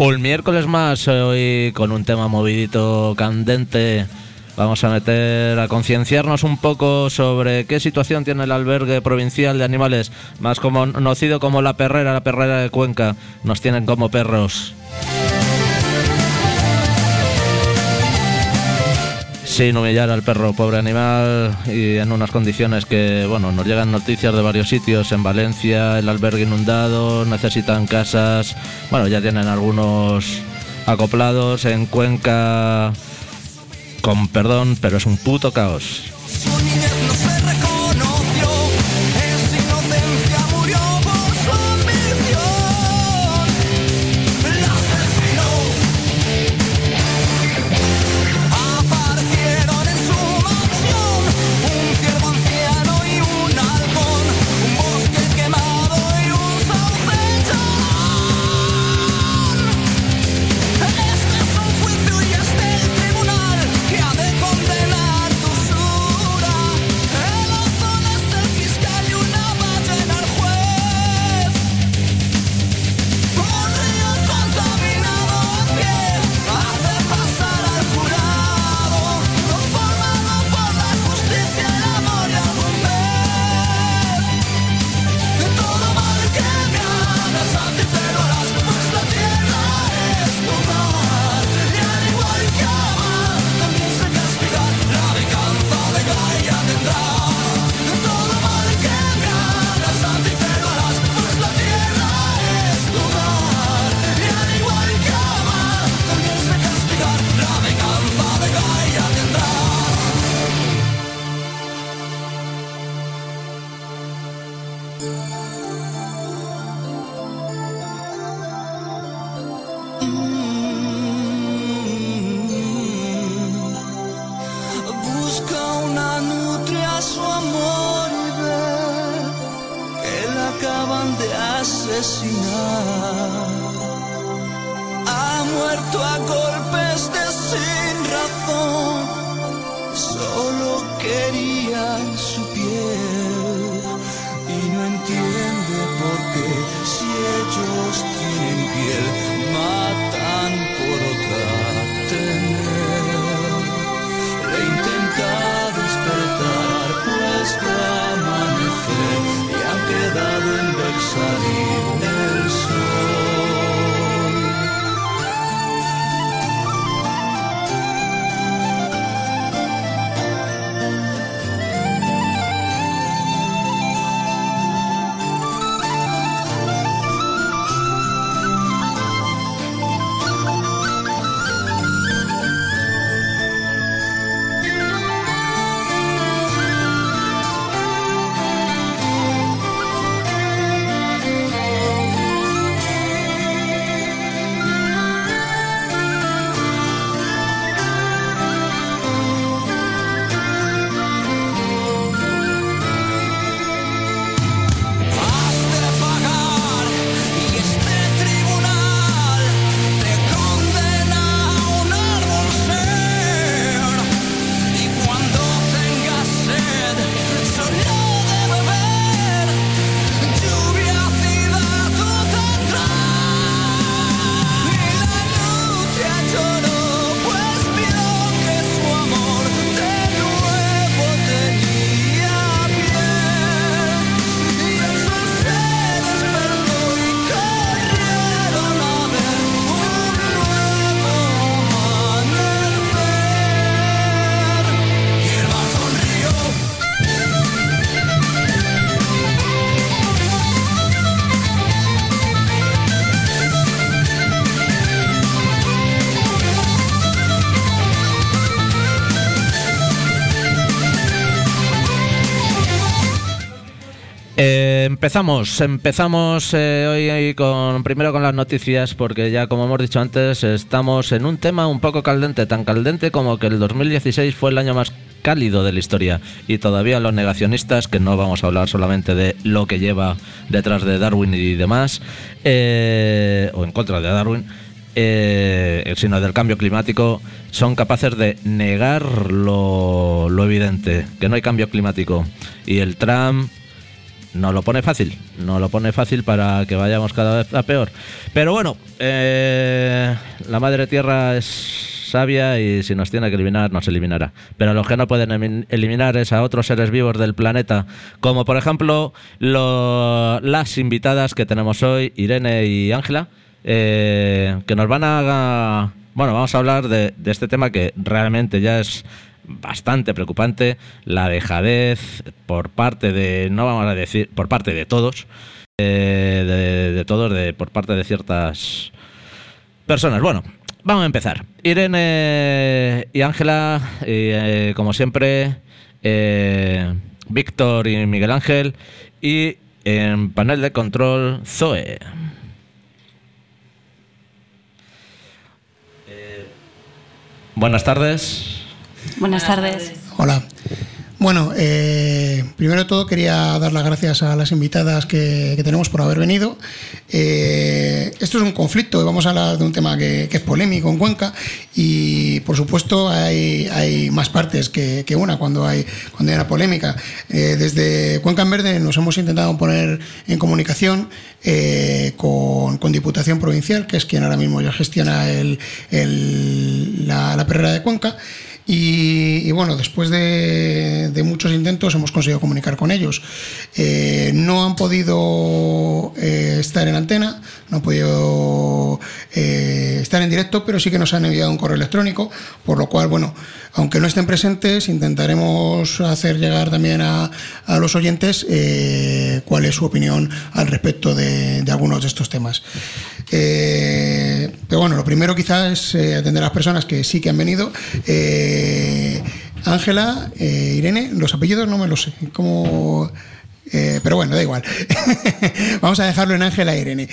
Un miércoles más, hoy con un tema movidito, candente. Vamos a concienciarnos un poco sobre qué situación tiene el albergue provincial de animales, más conocido como La Perrera de Cuenca. Nos tienen como perros. Sin humillar al perro, pobre animal, y en unas condiciones que, bueno, nos llegan noticias de varios sitios. En Valencia, el albergue inundado, necesitan casas, bueno, ya tienen algunos acoplados. En Cuenca, con perdón, pero es un puto caos. Empezamos hoy primero con las noticias, porque ya, como hemos dicho antes, estamos en un tema un poco caldente, tan caldente como que el 2016 fue el año más cálido de la historia, y todavía los negacionistas, que no vamos a hablar solamente de lo que lleva detrás de Darwin y demás, o en contra de Darwin, sino del cambio climático, son capaces de negar lo evidente, que no hay cambio climático. Y el Trump no lo pone fácil. No lo pone fácil para que vayamos cada vez a peor. Pero bueno, la Madre Tierra es sabia y si nos tiene que eliminar, nos eliminará. Pero a los que no pueden eliminar es a otros seres vivos del planeta, como por ejemplo las invitadas que tenemos hoy, Irene y Ángela, que nos van a... Bueno, vamos a hablar de este tema que realmente ya es bastante preocupante, la dejadez por parte de, no vamos a decir, por parte de todos, por parte de ciertas personas. Bueno, vamos a empezar. Irene y Ángela, como siempre, Víctor y Miguel Ángel, y en panel de control, Zoe. Buenas tardes. Buenas tardes. Hola. Bueno, primero de todo quería dar las gracias a las invitadas que tenemos por haber venido. Esto es un conflicto y vamos a hablar de un tema que es polémico en Cuenca y por supuesto hay más partes que una cuando hay una polémica. Desde Cuenca en Verde nos hemos intentado poner en comunicación con Diputación Provincial, que es quien ahora mismo ya gestiona la perrera de Cuenca. Y bueno, después de muchos intentos hemos conseguido comunicar con ellos. No han podido estar en antena, no han podido estar en directo, pero sí que nos han enviado un correo electrónico, por lo cual, bueno, aunque no estén presentes, intentaremos hacer llegar también a los oyentes cuál es su opinión al respecto de algunos de estos temas. Pero bueno, lo primero quizás es atender a las personas que sí que han venido. Ángela, Irene, los apellidos no me los sé, pero bueno, da igual. Vamos a dejarlo en Ángela e Irene.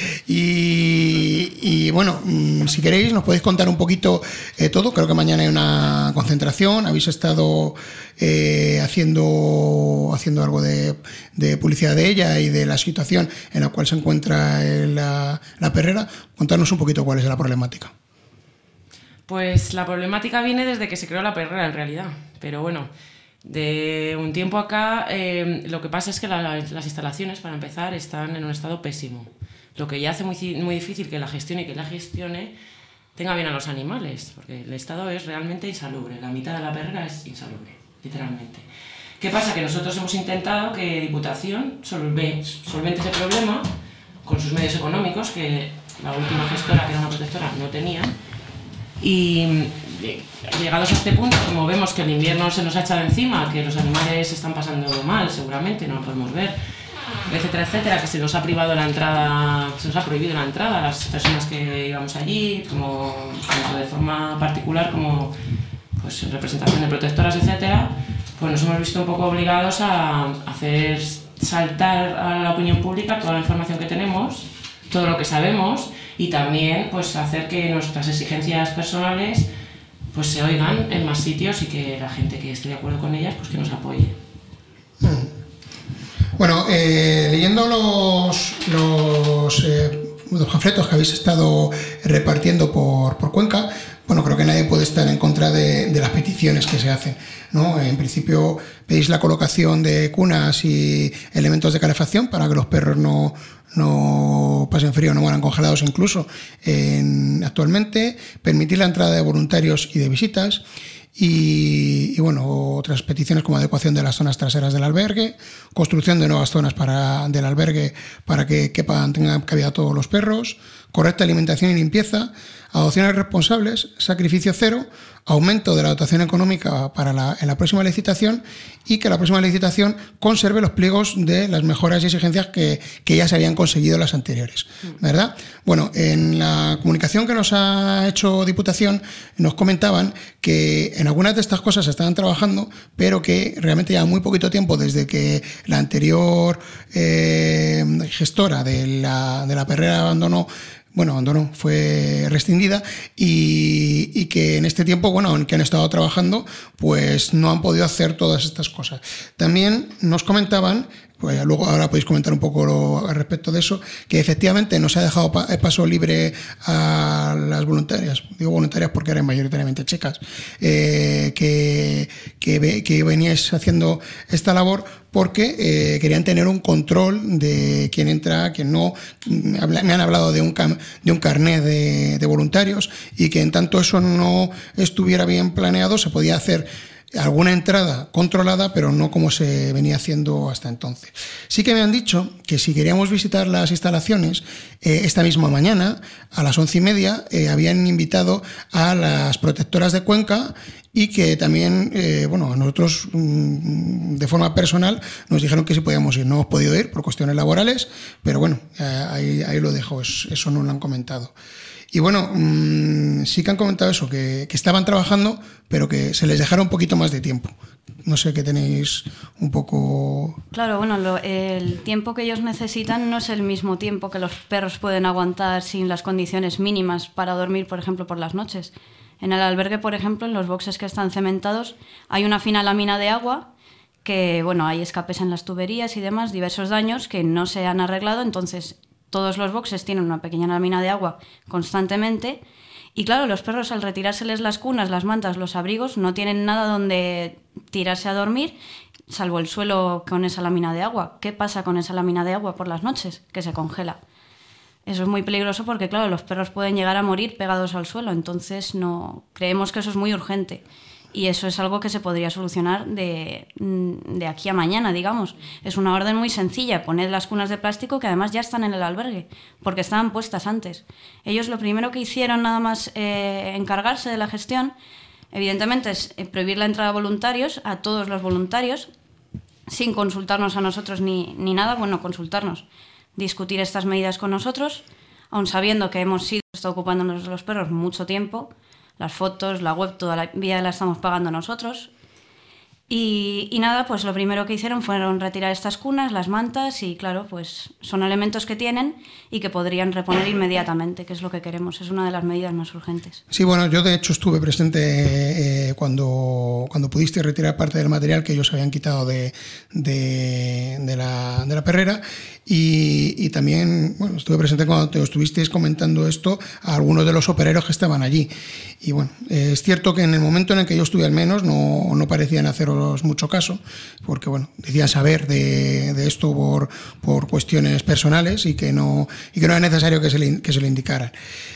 Y bueno, si queréis nos podéis contar un poquito todo. Creo que mañana hay una concentración. Habéis estado haciendo algo de publicidad de ella y de la situación en la cual se encuentra la perrera. Contarnos un poquito cuál es la problemática. Pues la problemática viene desde que se creó la perrera, en realidad. Pero bueno, de un tiempo acá, lo que pasa es que las instalaciones, para empezar, están en un estado pésimo. Lo que ya hace muy difícil que la gestione tenga bien a los animales, porque el estado es realmente insalubre. La mitad de la perrera es insalubre, literalmente. ¿Qué pasa? Que nosotros hemos intentado que Diputación solvente ese problema con sus medios económicos, que la última gestora, que era una protectora, no tenía. Y llegados a este punto, como vemos que el invierno se nos ha echado encima, que los animales están pasando mal, seguramente, no lo podemos ver, etcétera, etcétera, que se nos ha prohibido la entrada a las personas que íbamos allí, como de forma particular, como pues en representación de protectoras, etcétera, pues nos hemos visto un poco obligados a hacer saltar a la opinión pública toda la información que tenemos, todo lo que sabemos, y también pues hacer que nuestras exigencias personales pues se oigan en más sitios y que la gente que esté de acuerdo con ellas pues que nos apoye. Bueno, leyendo los panfletos que habéis estado repartiendo por Cuenca, bueno, creo que nadie puede estar en contra de las peticiones que se hacen, ¿no? En principio pedís la colocación de cunas y elementos de calefacción para que los perros no pasen frío, no mueran congelados incluso actualmente, permitir la entrada de voluntarios y de visitas y bueno, otras peticiones como adecuación de las zonas traseras del albergue, construcción de nuevas zonas del albergue para que tengan cabida todos los perros, correcta alimentación y limpieza, adopciones responsables, sacrificio cero, aumento de la dotación económica en la próxima licitación y que la próxima licitación conserve los pliegos de las mejoras y exigencias que ya se habían conseguido las anteriores, ¿verdad? Bueno, en la comunicación que nos ha hecho Diputación nos comentaban que en algunas de estas cosas se estaban trabajando, pero que realmente ya muy poquito tiempo desde que la anterior gestora de la perrera fue rescindida y que en este tiempo, bueno, en que han estado trabajando, pues no han podido hacer todas estas cosas. También nos comentaban pues luego ahora podéis comentar un poco al respecto de eso, que efectivamente nos ha dejado paso libre a las voluntarias, digo voluntarias porque eran mayoritariamente chicas, que veníais haciendo esta labor porque querían tener un control de quién entra, quién no. Me han hablado de un carnet de voluntarios y que en tanto eso no estuviera bien planeado se podía hacer alguna entrada controlada, pero no como se venía haciendo hasta entonces. Sí que me han dicho que si queríamos visitar las instalaciones, esta misma mañana, a las 11:30, habían invitado a las protectoras de Cuenca y que también, a nosotros de forma personal nos dijeron que sí podíamos ir. No hemos podido ir por cuestiones laborales, pero bueno, ahí lo dejo, eso no lo han comentado. Y bueno, sí que han comentado eso, que estaban trabajando, pero que se les dejara un poquito más de tiempo. No sé qué tenéis un poco... Claro, bueno, el tiempo que ellos necesitan no es el mismo tiempo que los perros pueden aguantar sin las condiciones mínimas para dormir, por ejemplo, por las noches. En el albergue, por ejemplo, en los boxes que están cementados, hay una fina lámina de agua que, bueno, hay escapes en las tuberías y demás, diversos daños que no se han arreglado, entonces... Todos los boxes tienen una pequeña lámina de agua constantemente y claro, los perros al retirárseles las cunas, las mantas, los abrigos, no tienen nada donde tirarse a dormir, salvo el suelo con esa lámina de agua. ¿Qué pasa con esa lámina de agua por las noches? Que se congela. Eso es muy peligroso porque, claro, los perros pueden llegar a morir pegados al suelo, entonces creemos que eso es muy urgente. Y eso es algo que se podría solucionar de aquí a mañana, digamos. Es una orden muy sencilla, poned las cunas de plástico que además ya están en el albergue, porque estaban puestas antes. Ellos lo primero que hicieron nada más encargarse de la gestión, evidentemente es prohibir la entrada a voluntarios, a todos los voluntarios, sin consultarnos a nosotros ni nada, bueno, consultarnos, discutir estas medidas con nosotros, aun sabiendo que hemos estado ocupándonos de los perros mucho tiempo. Las fotos, la web, toda la vida la estamos pagando nosotros. Y nada, pues lo primero que hicieron fueron retirar estas cunas, las mantas y claro, pues son elementos que tienen y que podrían reponer inmediatamente, que es lo que queremos, es una de las medidas más urgentes. Sí, bueno, yo de hecho estuve presente cuando pudiste retirar parte del material que ellos habían quitado de la perrera y también, bueno, estuve presente cuando te estuvisteis comentando esto a algunos de los operarios que estaban allí. Y bueno, es cierto que en el momento en el que yo estuve al menos no parecían haceros mucho caso, porque bueno, decían saber de esto por cuestiones personales y que no era necesario que se le indicaran.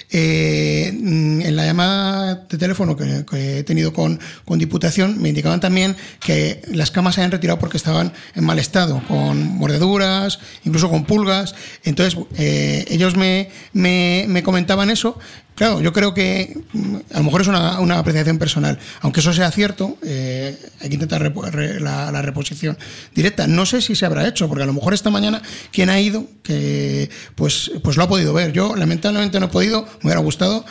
En la llamada de teléfono que he tenido con Diputación me indicaban también que las camas se habían retirado porque estaban en mal estado, con mordeduras, incluso con pulgas. Entonces ellos me comentaban eso. Claro, yo creo que a lo mejor es una apreciación personal. Aunque eso sea cierto, hay que intentar la reposición directa. No sé si se habrá hecho, porque a lo mejor esta mañana quien ha ido, que pues lo ha podido ver. Yo lamentablemente no he podido, me hubiera gustado.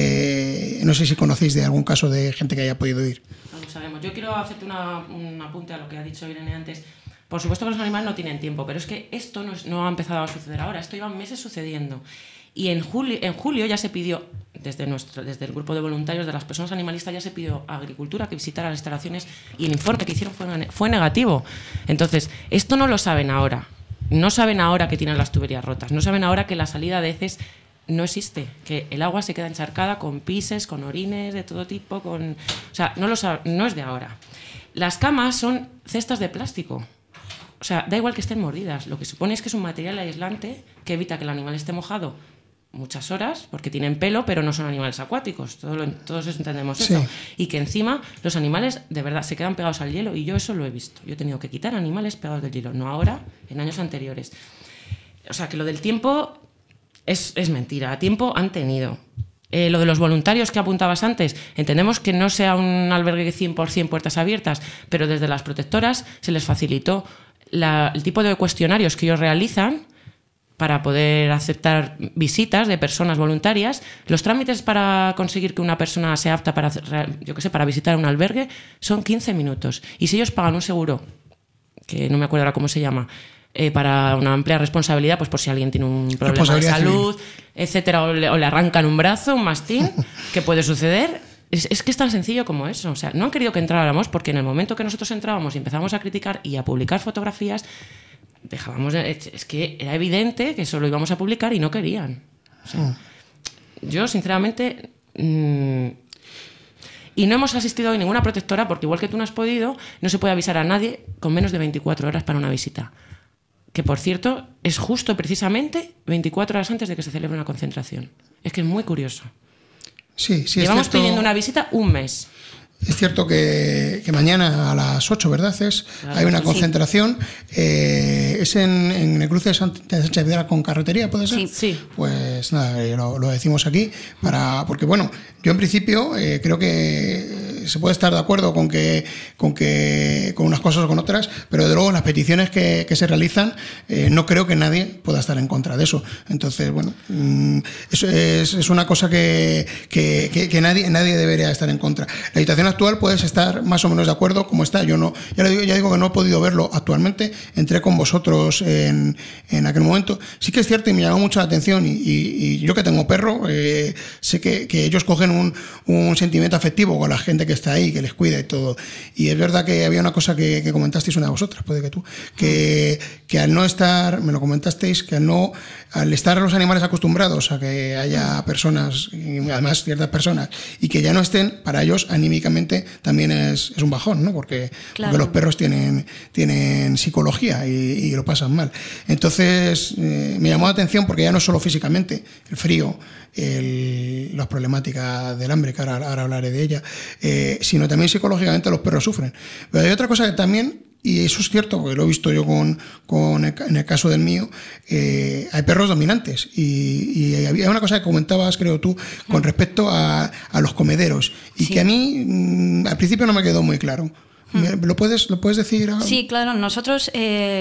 No sé si conocéis de algún caso de gente que haya podido ir. No lo sabemos. Yo quiero hacerte un apunte a lo que ha dicho Irene antes. Por supuesto que los animales no tienen tiempo, pero es que esto no ha empezado a suceder ahora. Esto lleva meses sucediendo. Y en julio ya se pidió, desde el grupo de voluntarios de las personas animalistas, ya se pidió a Agricultura que visitara las instalaciones y el informe que hicieron fue negativo. Entonces, esto no lo saben ahora. No saben ahora que tienen las tuberías rotas. No saben ahora que la salida de heces no existe. Que el agua se queda encharcada con pises, con orines de todo tipo. O sea, no es de ahora. Las camas son cestas de plástico. O sea, da igual que estén mordidas. Lo que supone es que es un material aislante que evita que el animal esté mojado muchas horas, porque tienen pelo, pero no son animales acuáticos. Todos entendemos eso. Sí. Y que encima los animales, de verdad, se quedan pegados al hielo, y yo eso lo he visto. Yo he tenido que quitar animales pegados del hielo, no ahora, en años anteriores. O sea, que lo del tiempo es mentira. Tiempo han tenido. Lo de los voluntarios que apuntabas antes, entendemos que no sea un albergue 100% puertas abiertas, pero desde las protectoras se les facilitó el tipo de cuestionarios que ellos realizan para poder aceptar visitas de personas voluntarias. Los trámites para conseguir que una persona sea apta para visitar un albergue son 15 minutos. Y si ellos pagan un seguro, que no me acuerdo ahora cómo se llama, para una amplia responsabilidad, pues por si alguien tiene un problema de salud, etcétera, o le arrancan un brazo, un mastín, que puede suceder. Es que es tan sencillo como eso. O sea, no han querido que entráramos porque en el momento que nosotros entrábamos y empezamos a criticar y a publicar fotografías, dejábamos... Es que era evidente que eso lo íbamos a publicar y no querían. O sea, yo, sinceramente... Y no hemos asistido a ninguna protectora porque, igual que tú no has podido, no se puede avisar a nadie con menos de 24 horas para una visita. Que, por cierto, es justo precisamente 24 horas antes de que se celebre una concentración. Es que es muy curioso. Sí, Llevamos pidiendo una visita un mes. Es cierto que mañana a las 8, ¿verdad? Hay una concentración. ¿Es en el cruce de Sánchez Vidal con Carretería, puede ser? Sí. Pues nada, lo decimos aquí, porque bueno, yo en principio creo que se puede estar de acuerdo con unas cosas o con otras, pero de luego en las peticiones que se realizan no creo que nadie pueda estar en contra de eso. Entonces, bueno, eso es una cosa que nadie debería estar en contra. La situación actual puedes estar más o menos de acuerdo como está. Yo no, ya digo que no he podido verlo actualmente. Entré con vosotros en aquel momento. Sí que es cierto y me llamó mucho la atención y yo que tengo perro, sé que ellos cogen un sentimiento afectivo con la gente que está ahí, que les cuida y todo. Y es verdad que había una cosa que comentasteis una de vosotras, puede que tú, que al no estar, me lo comentasteis, que al estar los animales acostumbrados a que haya personas, y además ciertas personas, y que ya no estén, para ellos anímicamente también es un bajón, ¿no? Porque los perros tienen psicología y lo pasan mal. Entonces me llamó la atención porque ya no solo físicamente, el frío, las problemáticas del hambre, que ahora hablaré de ella, sino también psicológicamente los perros sufren. Pero hay otra cosa que también, y eso es cierto, porque lo he visto yo en el caso del mío, hay perros dominantes. Y había una cosa que comentabas, creo tú, con respecto a los comederos, y que a mí al principio no me quedó muy claro. ¿Lo puedes decir? Sí, claro. Nosotros,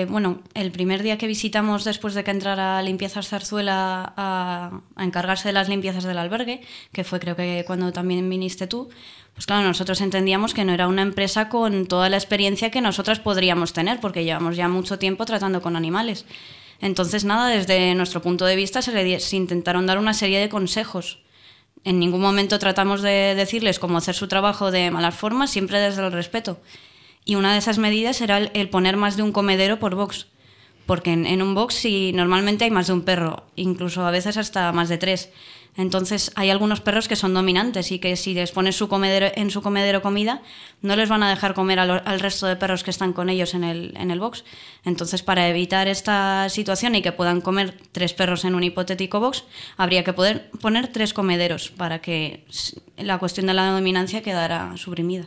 el primer día que visitamos después de que entrara Limpiezas Zarzuela a encargarse de las limpiezas del albergue, que fue creo que cuando también viniste tú, pues claro, nosotros entendíamos que no era una empresa con toda la experiencia que nosotras podríamos tener, porque llevamos ya mucho tiempo tratando con animales. Entonces, nada, desde nuestro punto de vista se intentaron dar una serie de consejos. En ningún momento tratamos de decirles cómo hacer su trabajo de malas formas, siempre desde el respeto. Y una de esas medidas era el poner más de un comedero por box. Porque en un box normalmente hay más de un perro, incluso a veces hasta más de 3. Entonces hay algunos perros que son dominantes y que si les pones en su comedero comida, no les van a dejar comer al resto de perros que están con ellos en el box. Entonces, para evitar esta situación y que puedan comer 3 perros en un hipotético box, habría que poder poner 3 comederos para que la cuestión de la dominancia quedara suprimida.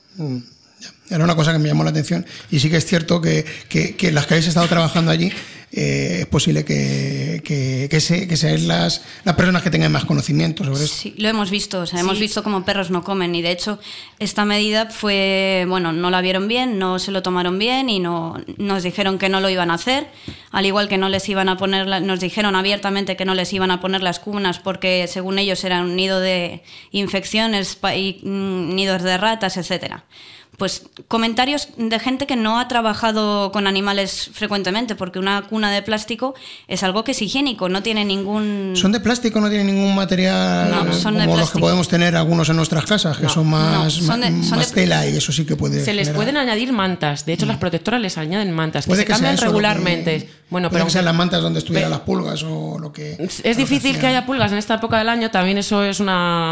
Era una cosa que me llamó la atención, y sí que es cierto que las que habéis estado trabajando allí, es posible que sean las personas que tengan más conocimiento sobre esto. Sí, lo hemos visto, hemos visto cómo perros no comen, y de hecho esta medida no la vieron bien, no se lo tomaron bien y nos dijeron que no lo iban a hacer, al igual que no les iban a poner, nos dijeron abiertamente que no les iban a poner las cunas porque según ellos era un nido de infecciones y nidos de ratas, etcétera. Pues comentarios de gente que no ha trabajado con animales frecuentemente, porque una cuna de plástico es algo que es higiénico, no tiene ningún... ¿Son de plástico, no tienen ningún material como los que podemos tener algunos en nuestras casas, que son más tela, y eso sí que puede Se les pueden añadir mantas, de hecho las protectoras les añaden mantas, que se cambian regularmente. Puede que sean las mantas donde estuvieran las pulgas o lo que... Es difícil que haya pulgas en esta época del año, también eso es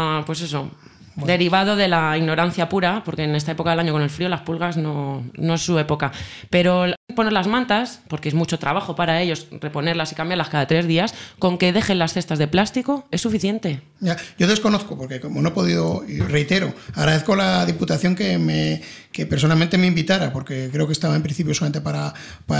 derivado de la ignorancia pura, porque en esta época del año con el frío las pulgas no es su época. Pero poner las mantas, porque es mucho trabajo para ellos reponerlas y cambiarlas cada 3 días, con que dejen las cestas de plástico es suficiente. Ya, yo desconozco, porque como no he podido, y reitero, agradezco a la Diputación que personalmente me invitara, porque creo que estaba en principio solamente para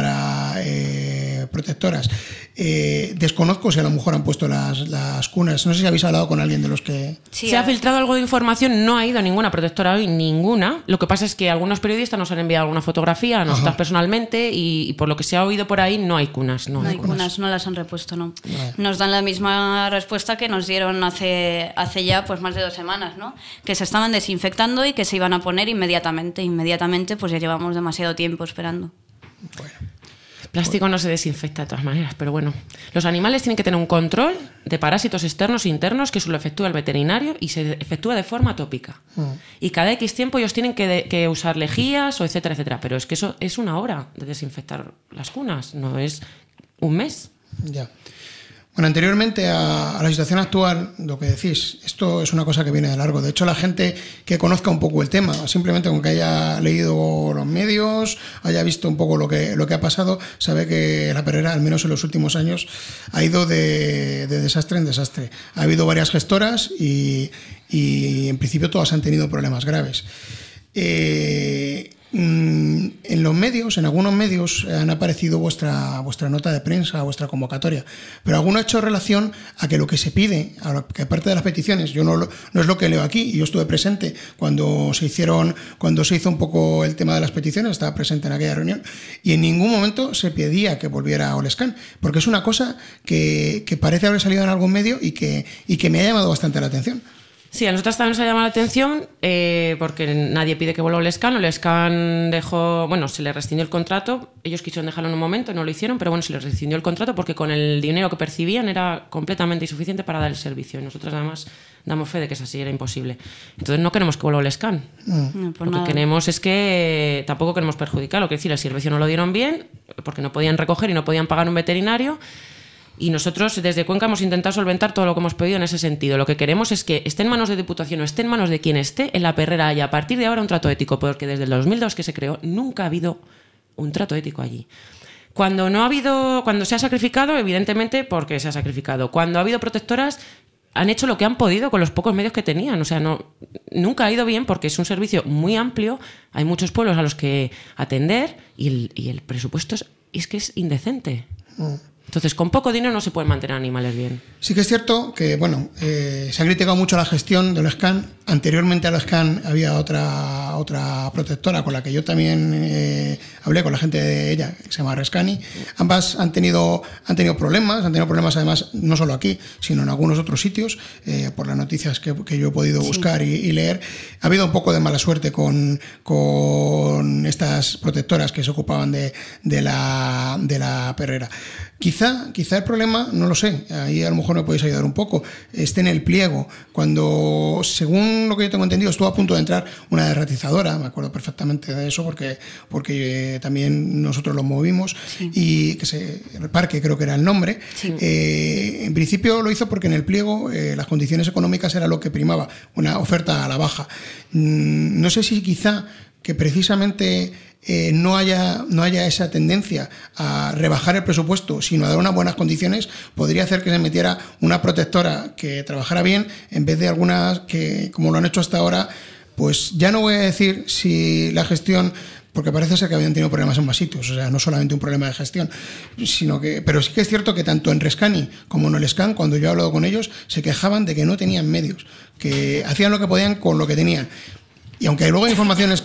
protectoras. Desconozco si a lo mejor han puesto las cunas. No sé si habéis hablado con alguien de los que... Sí, se ha filtrado algo de información, no ha ido ninguna protectora hoy, ninguna. Lo que pasa es que algunos periodistas nos han enviado alguna fotografía a nosotras personalmente y por lo que se ha oído por ahí no hay cunas. No hay cunas, no las han repuesto, no. Vale. Nos dan la misma respuesta que nos dieron hace ya pues más de 2 semanas, ¿no? Que se estaban desinfectando y que se iban a poner inmediatamente. Inmediatamente pues ya llevamos demasiado tiempo esperando. Bueno. Plástico no se desinfecta de todas maneras, pero bueno. Los animales tienen que tener un control de parásitos externos e internos que lo efectúa el veterinario y se efectúa de forma tópica. Y cada X tiempo ellos tienen que usar lejías o etcétera, etcétera. Pero es que eso es una hora de desinfectar las cunas, no es un mes. Ya. Bueno, anteriormente a la situación actual, lo que decís, esto es una cosa que viene de largo. De hecho, la gente que conozca un poco el tema, simplemente con que haya leído los medios, haya visto un poco lo que ha pasado, sabe que la perrera, al menos en los últimos años, ha ido de desastre en desastre. Ha habido varias gestoras y en principio todas han tenido problemas graves. En los medios, en algunos medios han aparecido vuestra nota de prensa, vuestra convocatoria, pero alguno ha hecho relación a que lo que se pide, que aparte de las peticiones, yo no es lo que leo aquí, yo estuve presente cuando se hizo un poco el tema de las peticiones, estaba presente en aquella reunión, y en ningún momento se pedía que volviera a Olescan, porque es una cosa que parece haber salido en algún medio y que me ha llamado bastante la atención. Sí, a nosotros también nos ha llamado la atención porque nadie pide que vuelva Olescan. Olescan se le rescindió el contrato. Ellos quisieron dejarlo en un momento, no lo hicieron, pero bueno, se les rescindió el contrato porque con el dinero que percibían era completamente insuficiente para dar el servicio. Y nosotros además damos fe de que es así, era imposible. Entonces no queremos que vuelva Olescan. Lo que queremos es que tampoco queremos perjudicarlo. Es decir, el servicio no lo dieron bien porque no podían recoger y no podían pagar un veterinario. Y nosotros desde Cuenca hemos intentado solventar todo lo que hemos pedido en ese sentido. Lo que queremos es que esté en manos de Diputación o esté en manos de quien esté en la perrera haya a partir de ahora un trato ético, porque desde el 2002 que se creó nunca ha habido un trato ético allí. Cuando se ha sacrificado, evidentemente porque se ha sacrificado. Cuando ha habido protectoras, han hecho lo que han podido con los pocos medios que tenían. O sea, nunca ha ido bien porque es un servicio muy amplio, hay muchos pueblos a los que atender y el presupuesto es que es indecente. Entonces, con poco dinero no se pueden mantener animales bien. Sí que es cierto que, se ha criticado mucho la gestión de Olescan. Anteriormente a Olescan había otra protectora con la que yo también hablé con la gente de ella, que se llama Rescani. Ambas han tenido problemas además no solo aquí, sino en algunos otros sitios, por las noticias que yo he podido buscar y leer. Ha habido un poco de mala suerte con estas protectoras que se ocupaban de la perrera. Quizá el problema, no lo sé, ahí a lo mejor me podéis ayudar un poco, esté en el pliego. Cuando, según lo que yo tengo entendido, estuvo a punto de entrar una derratizadora, me acuerdo perfectamente de eso porque también nosotros lo movimos, y el parque creo que era el nombre. En principio lo hizo porque en el pliego las condiciones económicas era lo que primaba, una oferta a la baja. No sé si quizá que precisamente no haya esa tendencia a rebajar el presupuesto, sino a dar unas buenas condiciones, podría hacer que se metiera una protectora que trabajara bien, en vez de algunas que, como lo han hecho hasta ahora, pues ya no voy a decir si la gestión, porque parece ser que habían tenido problemas en más sitios, o sea, no solamente un problema de gestión, pero sí que es cierto que tanto en Rescani como en Olescan, cuando yo he hablado con ellos, se quejaban de que no tenían medios, que hacían lo que podían con lo que tenían. Y aunque luego hay informaciones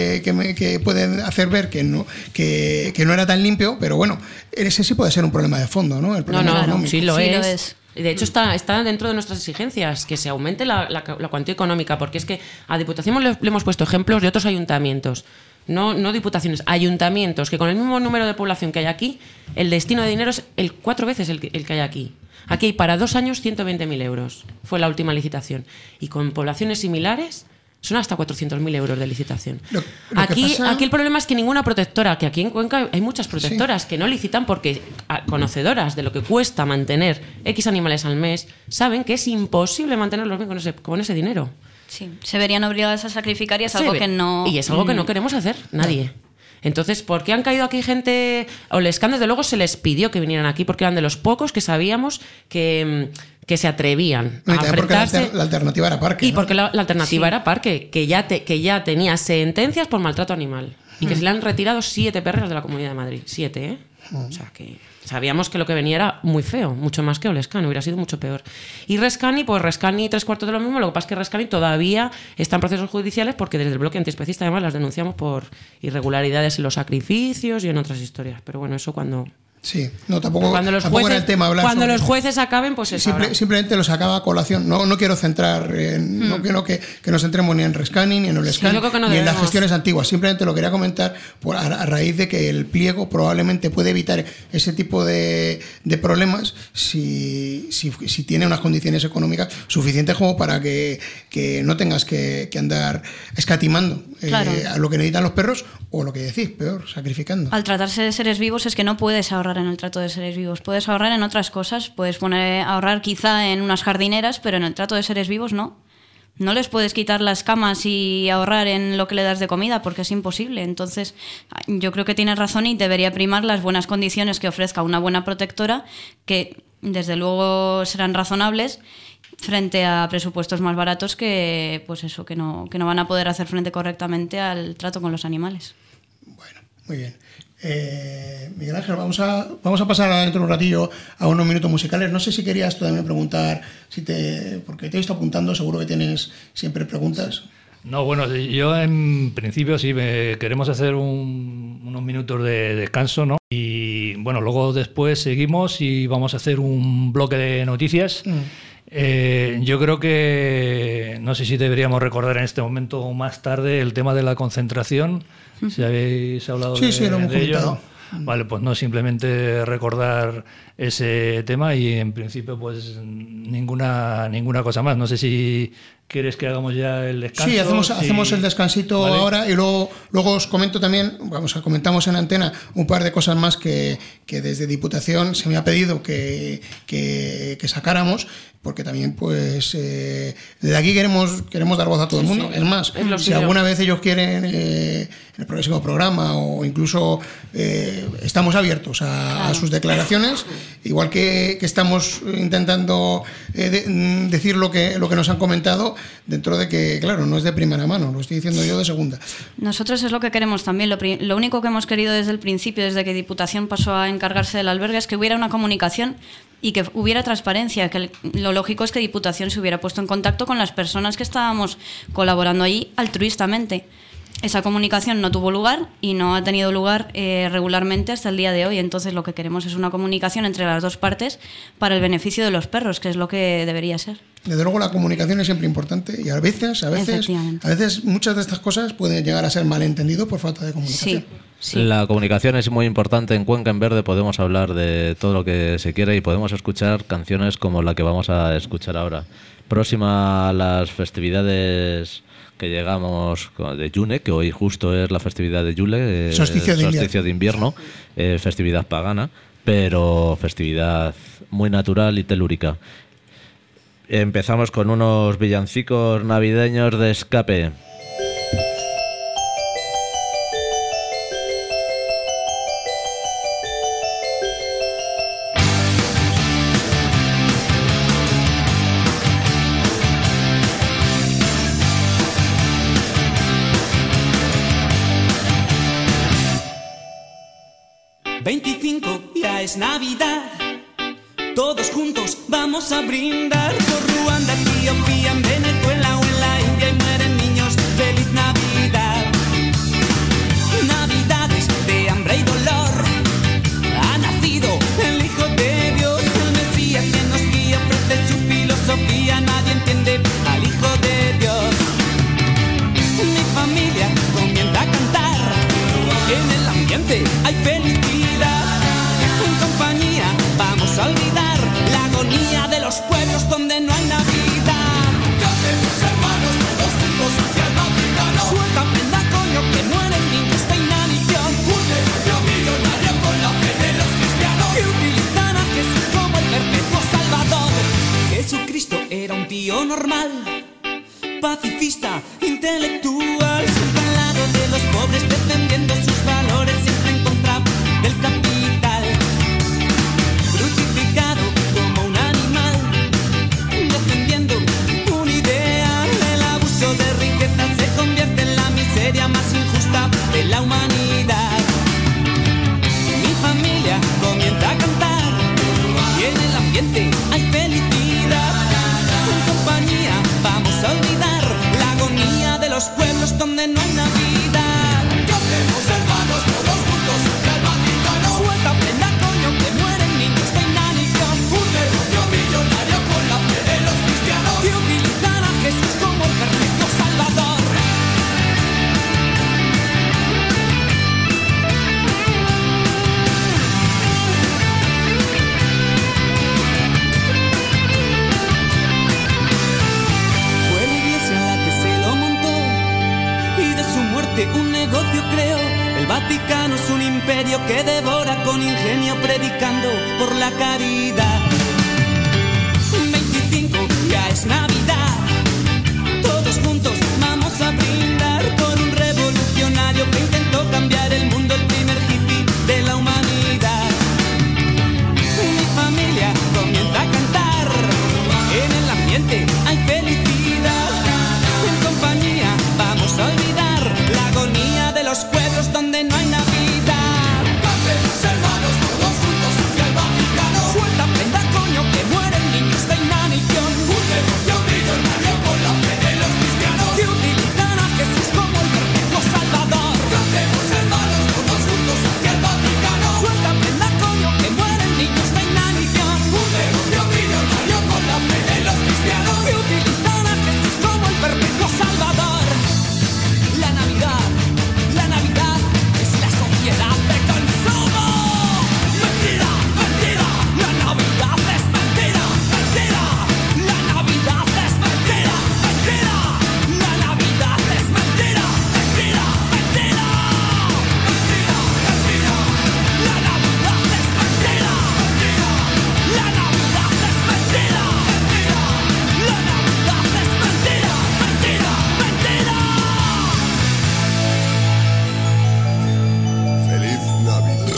que pueden hacer ver que no era tan limpio, pero bueno, ese sí puede ser un problema de fondo, ¿no? El problema económico. Sí lo es. De hecho, está dentro de nuestras exigencias, que se aumente la cuantía económica, porque es que a Diputación le hemos puesto ejemplos de otros ayuntamientos, no diputaciones, ayuntamientos, que con el mismo número de población que hay aquí, el destino de dinero es 4 veces el que hay aquí. Aquí hay para 2 años 120.000 euros, fue la última licitación. Y con poblaciones similares son hasta 400.000 euros de licitación. Aquí el problema es que ninguna protectora, que aquí en Cuenca hay muchas protectoras que no licitan porque conocedoras de lo que cuesta mantener X animales al mes, saben que es imposible mantenerlos bien con ese dinero. Sí, se verían obligadas a sacrificar y es algo que no... Y es algo que no queremos hacer, nadie. Entonces, ¿por qué han caído aquí gente? Olescan, desde luego, se les pidió que vinieran aquí porque eran de los pocos que sabíamos que se atrevían a enfrentarse. Porque la alternativa era parque. Y porque la alternativa era parque, que ya tenía sentencias por maltrato animal. Y que se le han retirado 7 perreras de la Comunidad de Madrid. 7, ¿eh? O sea que sabíamos que lo que venía era muy feo, mucho más que Olescan, hubiera sido mucho peor. Y Rescani, pues Rescani 3/4 de lo mismo, lo que pasa es que Rescani todavía está en procesos judiciales porque desde el bloque antiespecista además las denunciamos por irregularidades en los sacrificios y en otras historias. Pero bueno, eso cuando Sí, no, tampoco, Cuando los tampoco jueces, era el tema hablar cuando sobre los eso. jueces acaben, pues se sabrá. Simplemente lo sacaba a colación. No quiero centrar, no quiero que nos centremos ni en Rescanning, ni en el scan, yo creo que no ni en las debemos. gestiones antiguas. Simplemente lo quería comentar a raíz de que el pliego probablemente puede evitar ese tipo de problemas si tiene unas condiciones económicas suficientes como para que no tengas que andar escatimando Claro. a lo que necesitan los perros o lo que decís, peor, sacrificando. Al tratarse de seres vivos es que no puedes ahorrar en el trato de seres vivos, puedes ahorrar en otras cosas, puedes ahorrar quizá en unas jardineras, pero en el trato de seres vivos no. No les puedes quitar las camas y ahorrar en lo que le das de comida porque es imposible. Entonces, yo creo que tienes razón y debería primar las buenas condiciones que ofrezca una buena protectora, que desde luego serán razonables, frente a presupuestos más baratos que, pues eso, que no van a poder hacer frente correctamente al trato con los animales. Bueno, muy bien. Miguel Ángel, vamos a pasar dentro de un ratillo a unos minutos musicales. No sé si querías tú también preguntar, porque te he visto apuntando, seguro que tienes siempre preguntas. No, bueno, yo en principio sí queremos hacer unos minutos de descanso, ¿no? Y bueno, luego después seguimos y vamos a hacer un bloque de noticias. Yo creo que no sé si deberíamos recordar en este momento o más tarde el tema de la concentración. Si habéis hablado sí, lo hemos de ello, comentado. ¿no? Vale, pues no, simplemente recordar ese tema y en principio pues ninguna cosa más. No sé si quieres que hagamos ya el descanso. Sí, hacemos el descansito, ¿vale? Ahora, y luego os comento también, comentamos en antena un par de cosas más que desde Diputación se me ha pedido que sacáramos, porque también pues desde aquí queremos dar voz a todo el mundo. Sí, es más, si alguna vez ellos quieren en el próximo programa o incluso estamos abiertos a sus declaraciones, igual que estamos intentando decir lo que nos han comentado, dentro de que, claro, no es de primera mano, lo estoy diciendo yo de segunda. Nosotros es lo que queremos también. Lo único que hemos querido desde el principio, desde que Diputación pasó a encargarse del albergue, es que hubiera una comunicación y que hubiera transparencia, que lo lógico es que Diputación se hubiera puesto en contacto con las personas que estábamos colaborando allí altruistamente. Esa comunicación no tuvo lugar y no ha tenido lugar regularmente hasta el día de hoy. Entonces lo que queremos es una comunicación entre las dos partes para el beneficio de los perros, que es lo que debería ser. Desde luego la comunicación es siempre importante y a veces muchas de estas cosas pueden llegar a ser malentendido por falta de comunicación. Sí. La comunicación es muy importante. En Cuenca en Verde podemos hablar de todo lo que se quiera y podemos escuchar canciones como la que vamos a escuchar ahora. Próxima a las festividades que llegamos de Yule, que hoy justo es la festividad de Yule, solsticio de invierno, festividad pagana, pero festividad muy natural y telúrica. Empezamos con unos villancicos navideños de escape. Es Navidad, todos juntos vamos a brindar por Ruanda, Etiopía, en Venezuela o en la India y mueren niños. ¡Feliz Navidad! Navidades de hambre y dolor, ha nacido el Hijo de Dios, el Mesías que nos guía, ofrece su filosofía, nadie entiende al Hijo de Dios. Mi familia comienza a cantar, en el ambiente hay felicidad. Vamos a olvidar la agonía de los pueblos donde no hay Navidad. Cantemos hermanos, todos juntos hacia el Vaticano. Suelta prenda coño que mueren niños de inanición. Un negocio millonario con la fe de los cristianos que utilizan a Jesús como el perpetuo salvador. Jesucristo era un tío normal, pacifista, intelectual, siempre al lado de los pobres, defendiendo sus valores, siempre en contra del capital. Crucificado como un animal, defendiendo una idea. El abuso de riqueza se convierte en la miseria más injusta de la humanidad. Mi familia comienza a cantar y en el ambiente hay felicidad. En compañía vamos a olvidar la agonía de los pueblos donde no hay Navidad. Cantemos hermanos todos juntos hacia el Vaticano. Suelta prenda coño imperio que devora con ingenio predicando por la caridad. 25, ya es Navidad, todos juntos vamos a brindar por un revolucionario que intentó cambiar el mundo, el primer hippie de la humanidad. Mi familia comienza a cantar, en el ambiente hay felicidad, en compañía vamos a olvidar la agonía de los pueblos donde no hay Navidad. Cantemos hermanos, todos juntos hacia el Vaticano. Suelta prenda coño que mueren niños de inanición. Un negocio millonario con la fe de los cristianos que utilizan a Jesús como el perfecto salvador. Cantemos hermanos, todos juntos hacia el Vaticano. Suelta prenda coño que mueren niños de inanición. Un negocio millonario con la fe de los cristianos que utilizan a Jesús como el perfecto salvador. La Navidad es la sociedad de consumo. Mentira, mentira, la Navidad es mentira, mentira. La Navidad es mentira, mentira. La Navidad es mentira, mentira, mentira. Mentira, mentira. La Navidad es mentira, mentira. La Navidad es mentira, mentira. La Navidad es mentira, mentira, mentira. Feliz Navidad.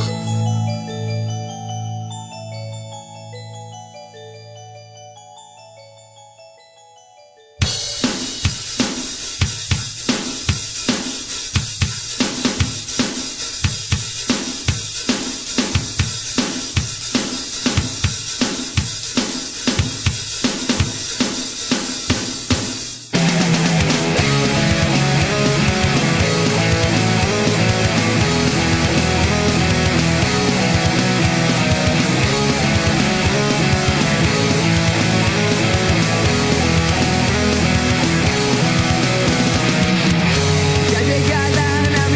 Ya llega la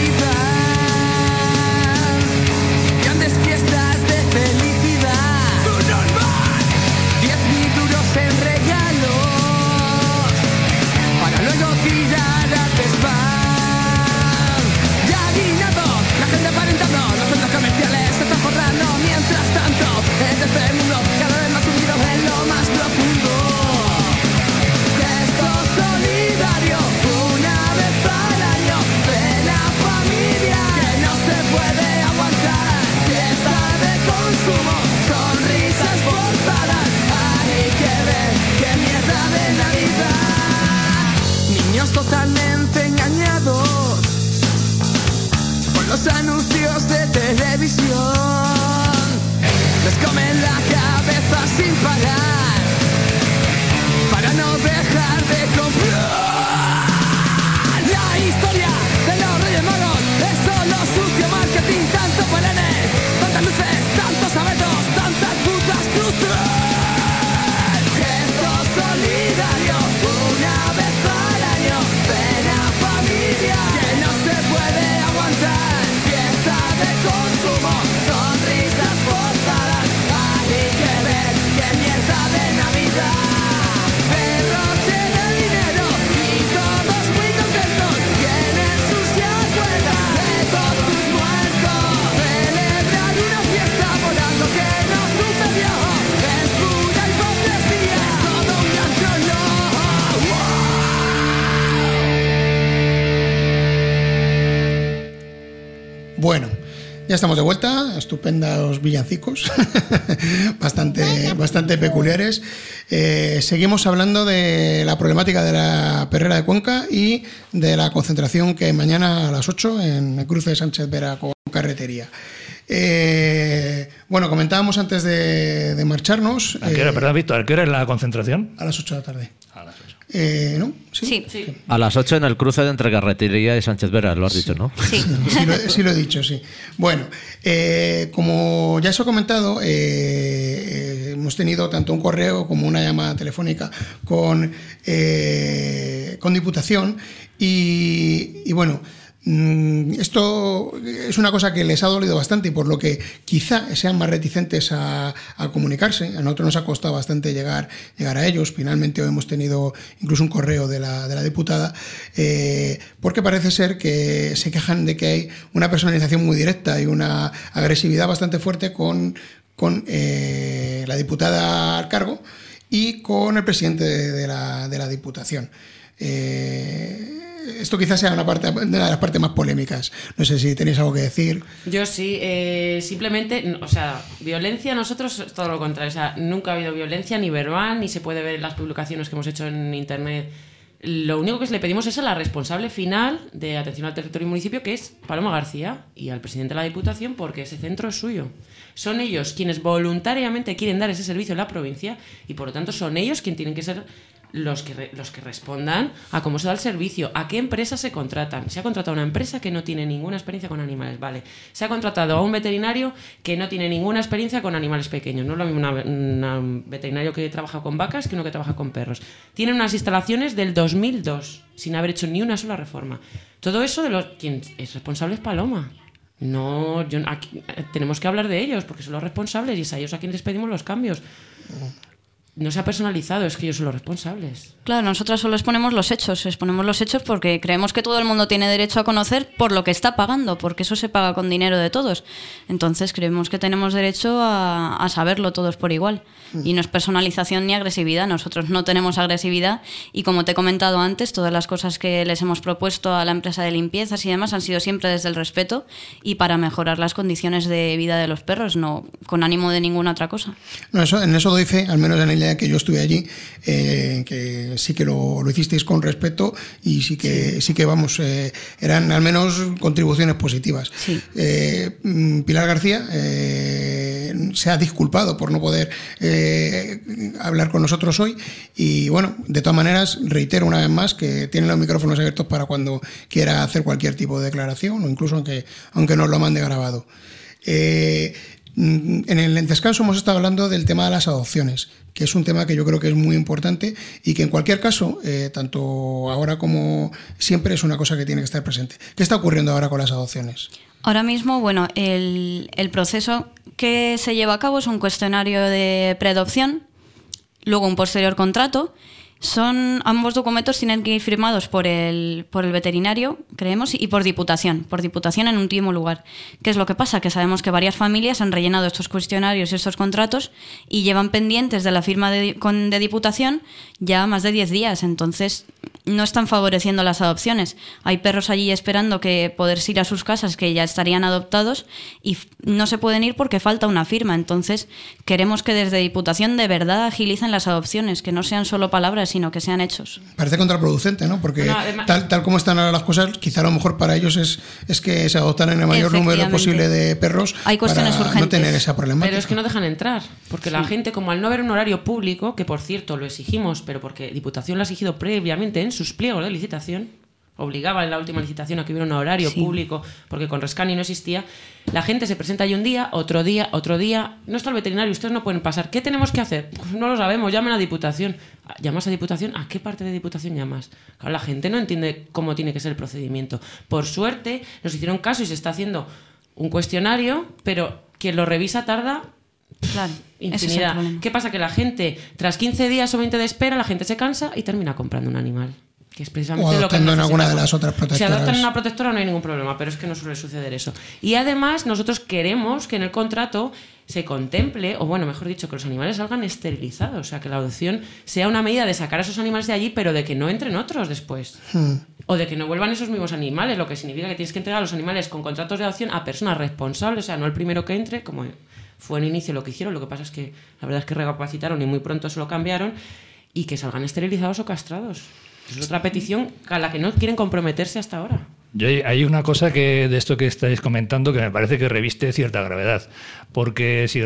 Navidad, grandes fiestas de felicidad. 10.000 euros en regalos para luego tirar al desván. Ya aguinado, la gente aparentando, los centros comerciales se están forrando. Mientras tanto, en este mundo cada vez más hundido en lo más profundo. Gesto solidario, una vez al año, de la familia que no se puede aguantar. Fiesta de consumo, sonrisas forzadas, hay que ver qué mierda de Navidad. Niños totalmente engañados por los anuncios de televisión, les comen la cabeza sin parar para no dejar de comprar. La historia de los Reyes Magos es solo sucio marketing, tanto belenes, tantas luces, tantos abetos, tantas putas cruces. Gesto solidario, una vez al año, de la familia que no se puede aguantar. Fiesta de consumo, sonrisas forzadas, hay que ver qué mierda de Navidad. Derroche de dinero y todos muy contentos, quienes sus se acuerdan de todos tus muertos. Celebrar una fiesta por algo que no sucedió es pura hipocresía, es todo un gran trono. Bueno, ya estamos de vuelta, estupendos villancicos, bastante peculiares. Seguimos hablando de la problemática de la Perrera de Cuenca y de la concentración que hay mañana a las 8 en el cruce de Sánchez Vera con Carretería. Bueno, comentábamos antes de marcharnos. ¿A qué hora, perdón, Víctor, a qué hora es la concentración? A las 8 de la tarde. A las 8. ¿No? ¿Sí? Sí, A las 8 en el cruce de entre Carretería y Sánchez Vera, lo has dicho, ¿no? sí. Sí lo he dicho, sí. Bueno, como ya os he comentado, hemos tenido tanto un correo como una llamada telefónica con Diputación y bueno, Esto es una cosa que les ha dolido bastante y por lo que quizá sean más reticentes a comunicarse. A nosotros nos ha costado bastante llegar a ellos. Finalmente hoy hemos tenido incluso un correo de la diputada, porque parece ser que se quejan de que hay una personalización muy directa y una agresividad bastante fuerte con la diputada al cargo y con el presidente de la Diputación. Esto quizás sea una de las partes más polémicas. No sé si tenéis algo que decir. Yo sí, simplemente, o sea, violencia, nosotros todo lo contrario. O sea, nunca ha habido violencia ni verbal, ni se puede ver en las publicaciones que hemos hecho en internet. Lo único que le pedimos es a la responsable final de atención al territorio y municipio, que es Paloma García, y al presidente de la Diputación, porque ese centro es suyo. Son ellos quienes voluntariamente quieren dar ese servicio en la provincia y por lo tanto son ellos quienes tienen que ser los que respondan a cómo se da el servicio, a qué empresas se contratan. Se ha contratado una empresa que no tiene ninguna experiencia con animales, vale. Se ha contratado a un veterinario que no tiene ninguna experiencia con animales pequeños. No es lo mismo un veterinario que trabaja con vacas que uno que trabaja con perros. Tienen unas instalaciones del 2002, sin haber hecho ni una sola reforma. Todo eso quien es responsable es Paloma. No, aquí, tenemos que hablar de ellos porque son los responsables y es a ellos a quienes les pedimos los cambios. No se ha personalizado, es que ellos son los responsables. Claro, nosotros solo exponemos los hechos porque creemos que todo el mundo tiene derecho a conocer por lo que está pagando, porque eso se paga con dinero de todos. Entonces creemos que tenemos derecho a saberlo todos por igual. Y no es personalización ni agresividad, nosotros no tenemos agresividad y como te he comentado antes, todas las cosas que les hemos propuesto a la empresa de limpiezas y demás han sido siempre desde el respeto y para mejorar las condiciones de vida de los perros, no con ánimo de ninguna otra cosa. No, en eso doy fe, al menos en el día que yo estuve allí, que sí que lo hicisteis con respeto y sí que vamos, eran al menos contribuciones positivas. Sí. Pilar García se ha disculpado por no poder hablar con nosotros hoy y bueno, de todas maneras reitero una vez más que tienen los micrófonos abiertos para cuando quiera hacer cualquier tipo de declaración o incluso aunque nos lo mande grabado. En el descanso hemos estado hablando del tema de las adopciones, que es un tema que yo creo que es muy importante y que en cualquier caso, tanto ahora como siempre, es una cosa que tiene que estar presente. ¿Qué está ocurriendo ahora con las adopciones? Ahora mismo, bueno, el proceso que se lleva a cabo es un cuestionario de preadopción, luego un posterior contrato. Ambos documentos tienen que ir firmados por el veterinario, creemos, y por Diputación en último lugar. ¿Qué es lo que pasa? Que sabemos que varias familias han rellenado estos cuestionarios y estos contratos y llevan pendientes de la firma de Diputación ya más de 10 días, entonces no están favoreciendo las adopciones. Hay perros allí esperando que poderse ir a sus casas que ya estarían adoptados y no se pueden ir porque falta una firma, entonces queremos que desde Diputación de verdad agilicen las adopciones, que no sean solo palabras sino que sean hechos. Parece contraproducente, ¿no? Porque tal como están ahora las cosas, quizá a lo mejor para ellos es que se adoptan en el mayor número posible de perros. Hay cuestiones para urgentes. No tener esa problemática. Pero es que no dejan entrar, porque la gente, como al no haber un horario público, que por cierto lo exigimos, pero porque Diputación lo ha exigido previamente en sus pliegos de licitación, obligaba en la última licitación a que hubiera un horario público, porque con Rescani no existía. La gente se presenta ahí un día, otro día, no está el veterinario, ustedes no pueden pasar. ¿Qué tenemos que hacer? Pues no lo sabemos, llamen a Diputación. ¿Llamas a Diputación? ¿A qué parte de Diputación llamas? Claro, la gente no entiende cómo tiene que ser el procedimiento. Por suerte, nos hicieron caso y se está haciendo un cuestionario, pero quien lo revisa tarda... Claro, infinidad. ¿Qué pasa? Que la gente, tras 15 días o 20 de espera, la gente se cansa y termina comprando un animal. Que es precisamente lo que en alguna de las otras protectoras. Si adoptan una protectora no hay ningún problema, pero es que no suele suceder eso. Y además nosotros queremos que en el contrato se contemple, o bueno, mejor dicho, que los animales salgan esterilizados, o sea, que la adopción sea una medida de sacar a esos animales de allí, pero de que no entren otros después. O de que no vuelvan esos mismos animales, lo que significa que tienes que entregar a los animales con contratos de adopción a personas responsables, o sea, no el primero que entre, como fue en inicio lo que hicieron. Lo que pasa es que la verdad es que recapacitaron y muy pronto se lo cambiaron, y que salgan esterilizados o castrados. Es otra petición a la que no quieren comprometerse hasta ahora. Hay una cosa de esto que estáis comentando que me parece que reviste cierta gravedad, porque si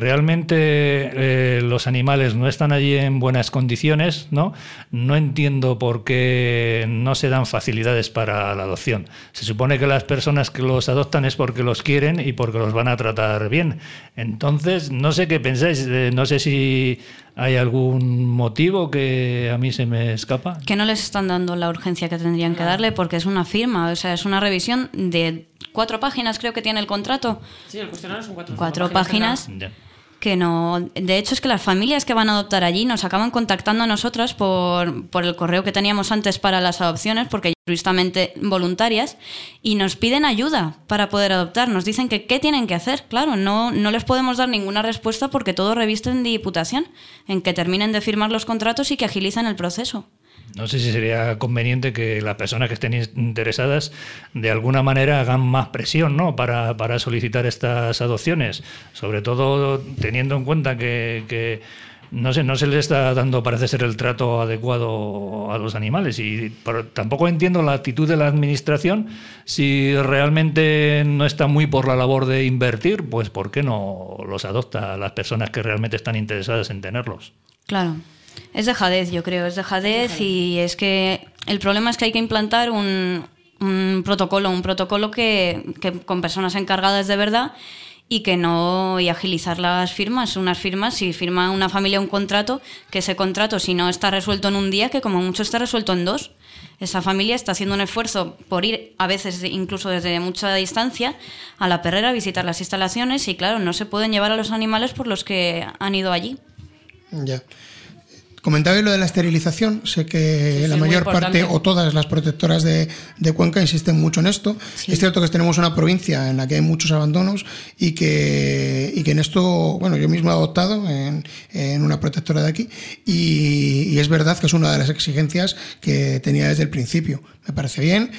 realmente los animales no están allí en buenas condiciones, no entiendo por qué no se dan facilidades para la adopción. Se supone que las personas que los adoptan es porque los quieren y porque los van a tratar bien. Entonces, no sé qué pensáis, no sé si ¿Hay algún motivo que a mí se me escapa? Que no les están dando la urgencia que tendrían que darle porque es una firma, o sea, es una revisión de 4 páginas, creo que tiene el contrato. Sí, el cuestionario son 4 páginas. Ya. Que no, de hecho es que las familias que van a adoptar allí nos acaban contactando a nosotras por el correo que teníamos antes para las adopciones, porque altruistamente voluntarias, y nos piden ayuda para poder adoptar. Nos dicen que qué tienen que hacer. Claro, no les podemos dar ninguna respuesta porque todo reviste en Diputación, en que terminen de firmar los contratos y que agilicen el proceso. No sé si sería conveniente que las personas que estén interesadas de alguna manera hagan más presión, ¿no? para solicitar estas adopciones, sobre todo teniendo en cuenta que no se les está dando, parece ser, el trato adecuado a los animales, pero tampoco entiendo la actitud de la administración. Si realmente no está muy por la labor de invertir, pues ¿por qué no los adopta a las personas que realmente están interesadas en tenerlos? Claro. Es dejadez, yo creo, es dejadez, y es que el problema es que hay que implantar un protocolo que con personas encargadas de verdad y agilizar las firmas. Unas firmas, si firma una familia un contrato, que ese contrato, si no está resuelto en un día, que como mucho está resuelto en 2. Esa familia está haciendo un esfuerzo por ir, a veces incluso desde mucha distancia, a la perrera a visitar las instalaciones, y claro, no se pueden llevar a los animales por los que han ido allí. Ya. Comentabais lo de la esterilización. Sé que la mayor parte o todas las protectoras de Cuenca insisten mucho en esto. Sí. Es cierto que tenemos una provincia en la que hay muchos abandonos y que en esto, bueno, yo mismo he adoptado en una protectora de aquí, y es verdad que es una de las exigencias que tenía desde el principio. Me parece bien,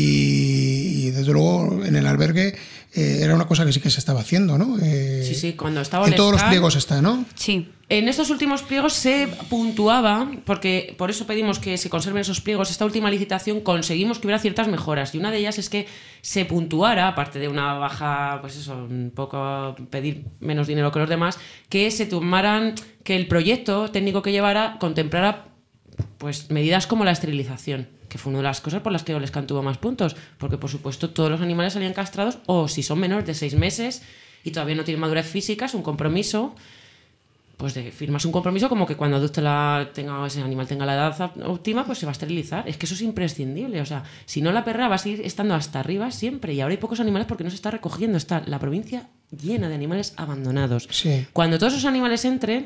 y desde luego en el albergue era una cosa que sí que se estaba haciendo, ¿no? Sí, cuando estaba en todos los pliegos está, ¿no? Sí. En estos últimos pliegos se puntuaba, porque por eso pedimos que se conserven esos pliegos. Esta última licitación conseguimos que hubiera ciertas mejoras, y una de ellas es que se puntuara, aparte de una baja, pues eso, un poco pedir menos dinero que los demás, que se tomaran, que el proyecto técnico que llevara contemplara pues medidas como la esterilización, que fue una de las cosas por las que Olescan tuvo más puntos, porque por supuesto todos los animales salían castrados, o si son menores de 6 meses y todavía no tienen madurez física, es un compromiso. Pues firmas un compromiso como que cuando ese animal tenga la edad óptima, pues se va a esterilizar. Es que eso es imprescindible. O sea, si no, la perra va a seguir estando hasta arriba siempre. Y ahora hay pocos animales porque no se está recogiendo. Está la provincia llena de animales abandonados. Sí. Cuando todos esos animales entren,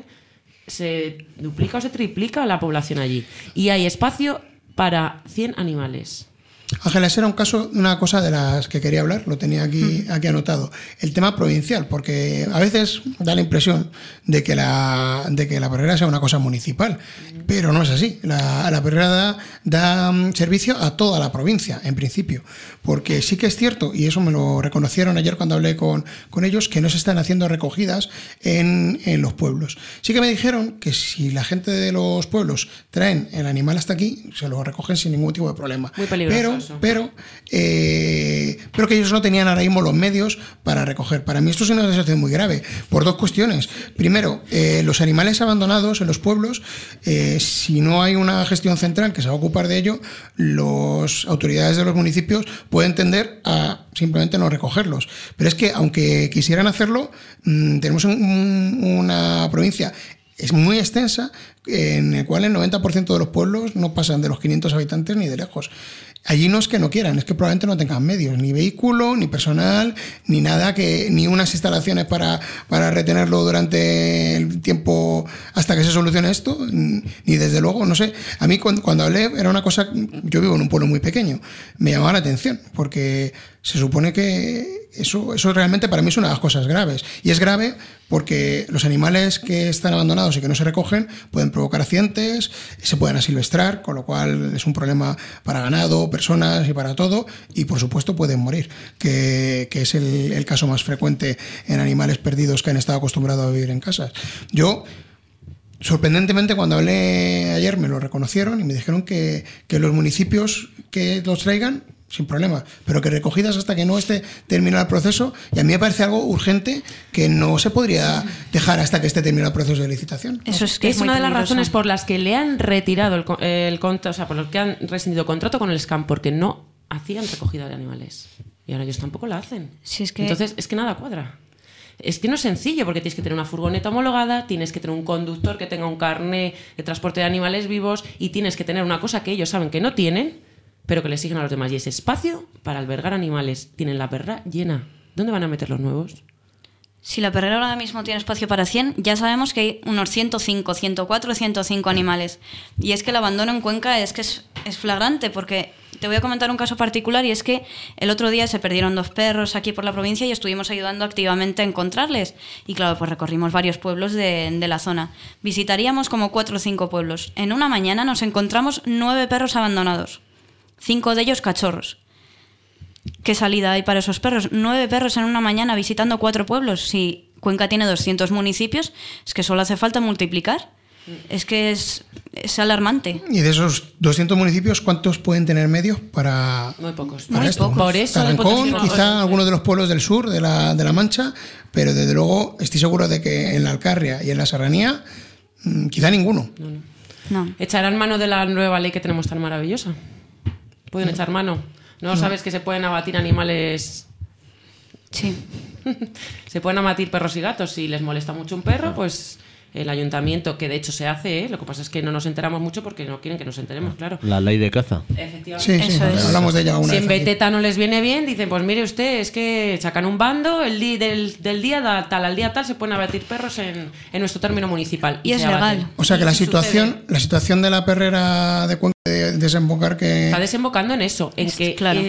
se duplica o se triplica la población allí. Y hay espacio para 100 animales. Ángeles, era una cosa de las que quería hablar, lo tenía aquí anotado. El tema provincial, porque a veces da la impresión de que la perrera sea una cosa municipal, pero no es así. La perrera da servicio a toda la provincia, en principio, porque sí que es cierto, y eso me lo reconocieron ayer cuando hablé con ellos, que no se están haciendo recogidas en los pueblos. Sí que me dijeron que si la gente de los pueblos traen el animal hasta aquí, se lo recogen sin ningún tipo de problema. Muy peligroso. Pero que ellos no tenían ahora mismo los medios para recoger. Para mí esto es una situación muy grave, por 2 cuestiones. Primero, los animales abandonados en los pueblos, si no hay una gestión central que se va a ocupar de ello, las autoridades de los municipios pueden tender a simplemente no recogerlos. Pero es que aunque quisieran hacerlo, tenemos una provincia es muy extensa, en el cual el 90% de los pueblos no pasan de los 500 habitantes ni de lejos. Allí no es que no quieran, es que probablemente no tengan medios, ni vehículo, ni personal, ni nada, ni unas instalaciones para retenerlo durante el tiempo hasta que se solucione esto, ni desde luego, no sé. A mí cuando hablé era una cosa, yo vivo en un pueblo muy pequeño, me llamaba la atención, porque se supone que eso realmente para mí es una de las cosas graves. Y es grave porque los animales que están abandonados y que no se recogen pueden provocar accidentes, se pueden asilvestrar, con lo cual es un problema para ganado, personas y para todo, y por supuesto pueden morir, que es el caso más frecuente en animales perdidos que han estado acostumbrados a vivir en casas. Yo, sorprendentemente, cuando hablé ayer me lo reconocieron y me dijeron que los municipios que los traigan sin problema, pero que recogidas hasta que no esté terminado el proceso, y a mí me parece algo urgente que no se podría dejar hasta que esté terminado el proceso de licitación. Eso es una de las razones por las que le han retirado el contrato, o sea, por las que han rescindido contrato con el SCAM, porque no hacían recogida de animales. Y ahora ellos tampoco la hacen. Si es que... Entonces, es que nada cuadra. Es que no es sencillo, porque tienes que tener una furgoneta homologada, tienes que tener un conductor que tenga un carné de transporte de animales vivos y tienes que tener una cosa que ellos saben que no tienen, pero que le exigen a los demás, y es espacio para albergar animales. Tienen la perrera llena. ¿Dónde van a meter los nuevos? Si la perrera ahora mismo tiene espacio para 100, ya sabemos que hay unos 105, 104, 105 animales. Y es que el abandono en Cuenca es flagrante, porque te voy a comentar un caso particular, y es que el otro día se perdieron 2 perros aquí por la provincia y estuvimos ayudando activamente a encontrarles. Y claro, pues recorrimos varios pueblos de la zona. Visitaríamos como 4 o 5 pueblos. En una mañana nos encontramos 9 perros abandonados, 5 de ellos cachorros. ¿Qué salida hay para esos perros? 9 perros en una mañana visitando 4 pueblos. Si Cuenca tiene 200 municipios, es que solo hace falta multiplicar. Es que es alarmante. Y de esos 200 municipios, ¿cuántos pueden tener medios para, Muy pocos. para Muy esto? pocos. Por eso Tarancón, no, quizá algunos de los pueblos del sur de la Mancha, pero desde luego estoy seguro de que en la Alcarria y en la Serranía, quizá ninguno. No. ¿Echarán mano de la nueva ley que tenemos tan maravillosa? ¿Pueden echar mano? ¿No sabes que se pueden abatir animales? Sí. Se pueden abatir perros y gatos. Si les molesta mucho un perro, pues el ayuntamiento, que de hecho se hace, lo que pasa es que no nos enteramos mucho porque no quieren que nos enteremos, claro. La ley de caza. Efectivamente. Sí, Eso es. hablamos de ella alguna Si vez en aquí. Beteta no les viene bien, dicen, pues mire usted, es que sacan un bando, del día tal al día tal se pueden abatir perros en nuestro término municipal. Y es se abaten. legal. O sea que Y la si situación de la perrera de Cuenca de desembocar que... está desembocando en eso, en que claro.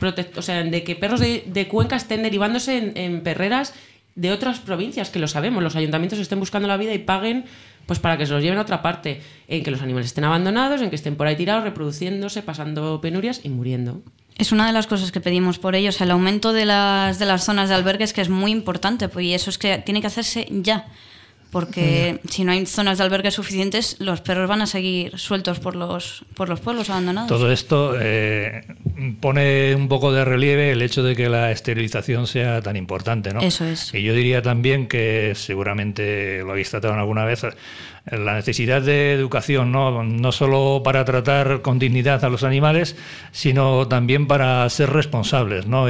de que perros de Cuenca estén derivándose en perreras de otras provincias, que lo sabemos, los ayuntamientos estén buscando la vida y paguen pues para que se los lleven a otra parte, en que los animales estén abandonados, en que estén por ahí tirados, reproduciéndose, pasando penurias y muriendo. Es una de las cosas que pedimos por ellos, el aumento de las zonas de albergues, que es muy importante, pues, y eso es que tiene que hacerse ya, porque si no hay zonas de albergue suficientes, los perros van a seguir sueltos por los pueblos abandonados. Todo esto pone un poco de relieve el hecho de que la esterilización sea tan importante, ¿no? Eso es. Y yo diría también que seguramente lo habéis tratado alguna vez, la necesidad de educación, no solo para tratar con dignidad a los animales, sino también para ser responsables, ¿no?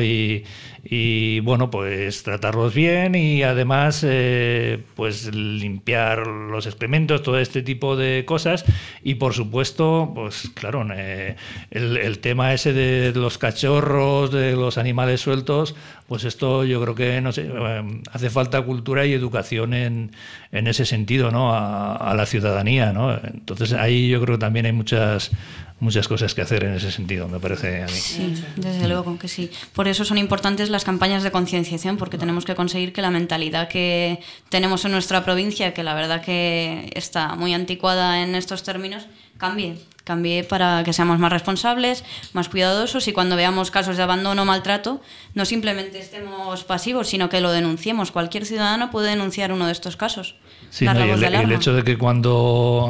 Y bueno, pues tratarlos bien y además pues limpiar los excrementos, todo este tipo de cosas. Y por supuesto, pues claro, el tema ese de los cachorros, de los animales sueltos, pues esto yo creo que no sé, hace falta cultura y educación en ese sentido, ¿no? A la ciudadanía, ¿no? Entonces ahí yo creo que también hay muchas cosas que hacer en ese sentido, me parece a mí. Sí, desde luego que sí. Por eso son importantes las campañas de concienciación, porque tenemos que conseguir que la mentalidad que tenemos en nuestra provincia, que la verdad que está muy anticuada en estos términos, cambie para que seamos más responsables, más cuidadosos, y cuando veamos casos de abandono o maltrato, no simplemente estemos pasivos, sino que lo denunciemos. Cualquier ciudadano puede denunciar uno de estos casos. Sí, dar no, la y voz de el alarma. hecho de que cuando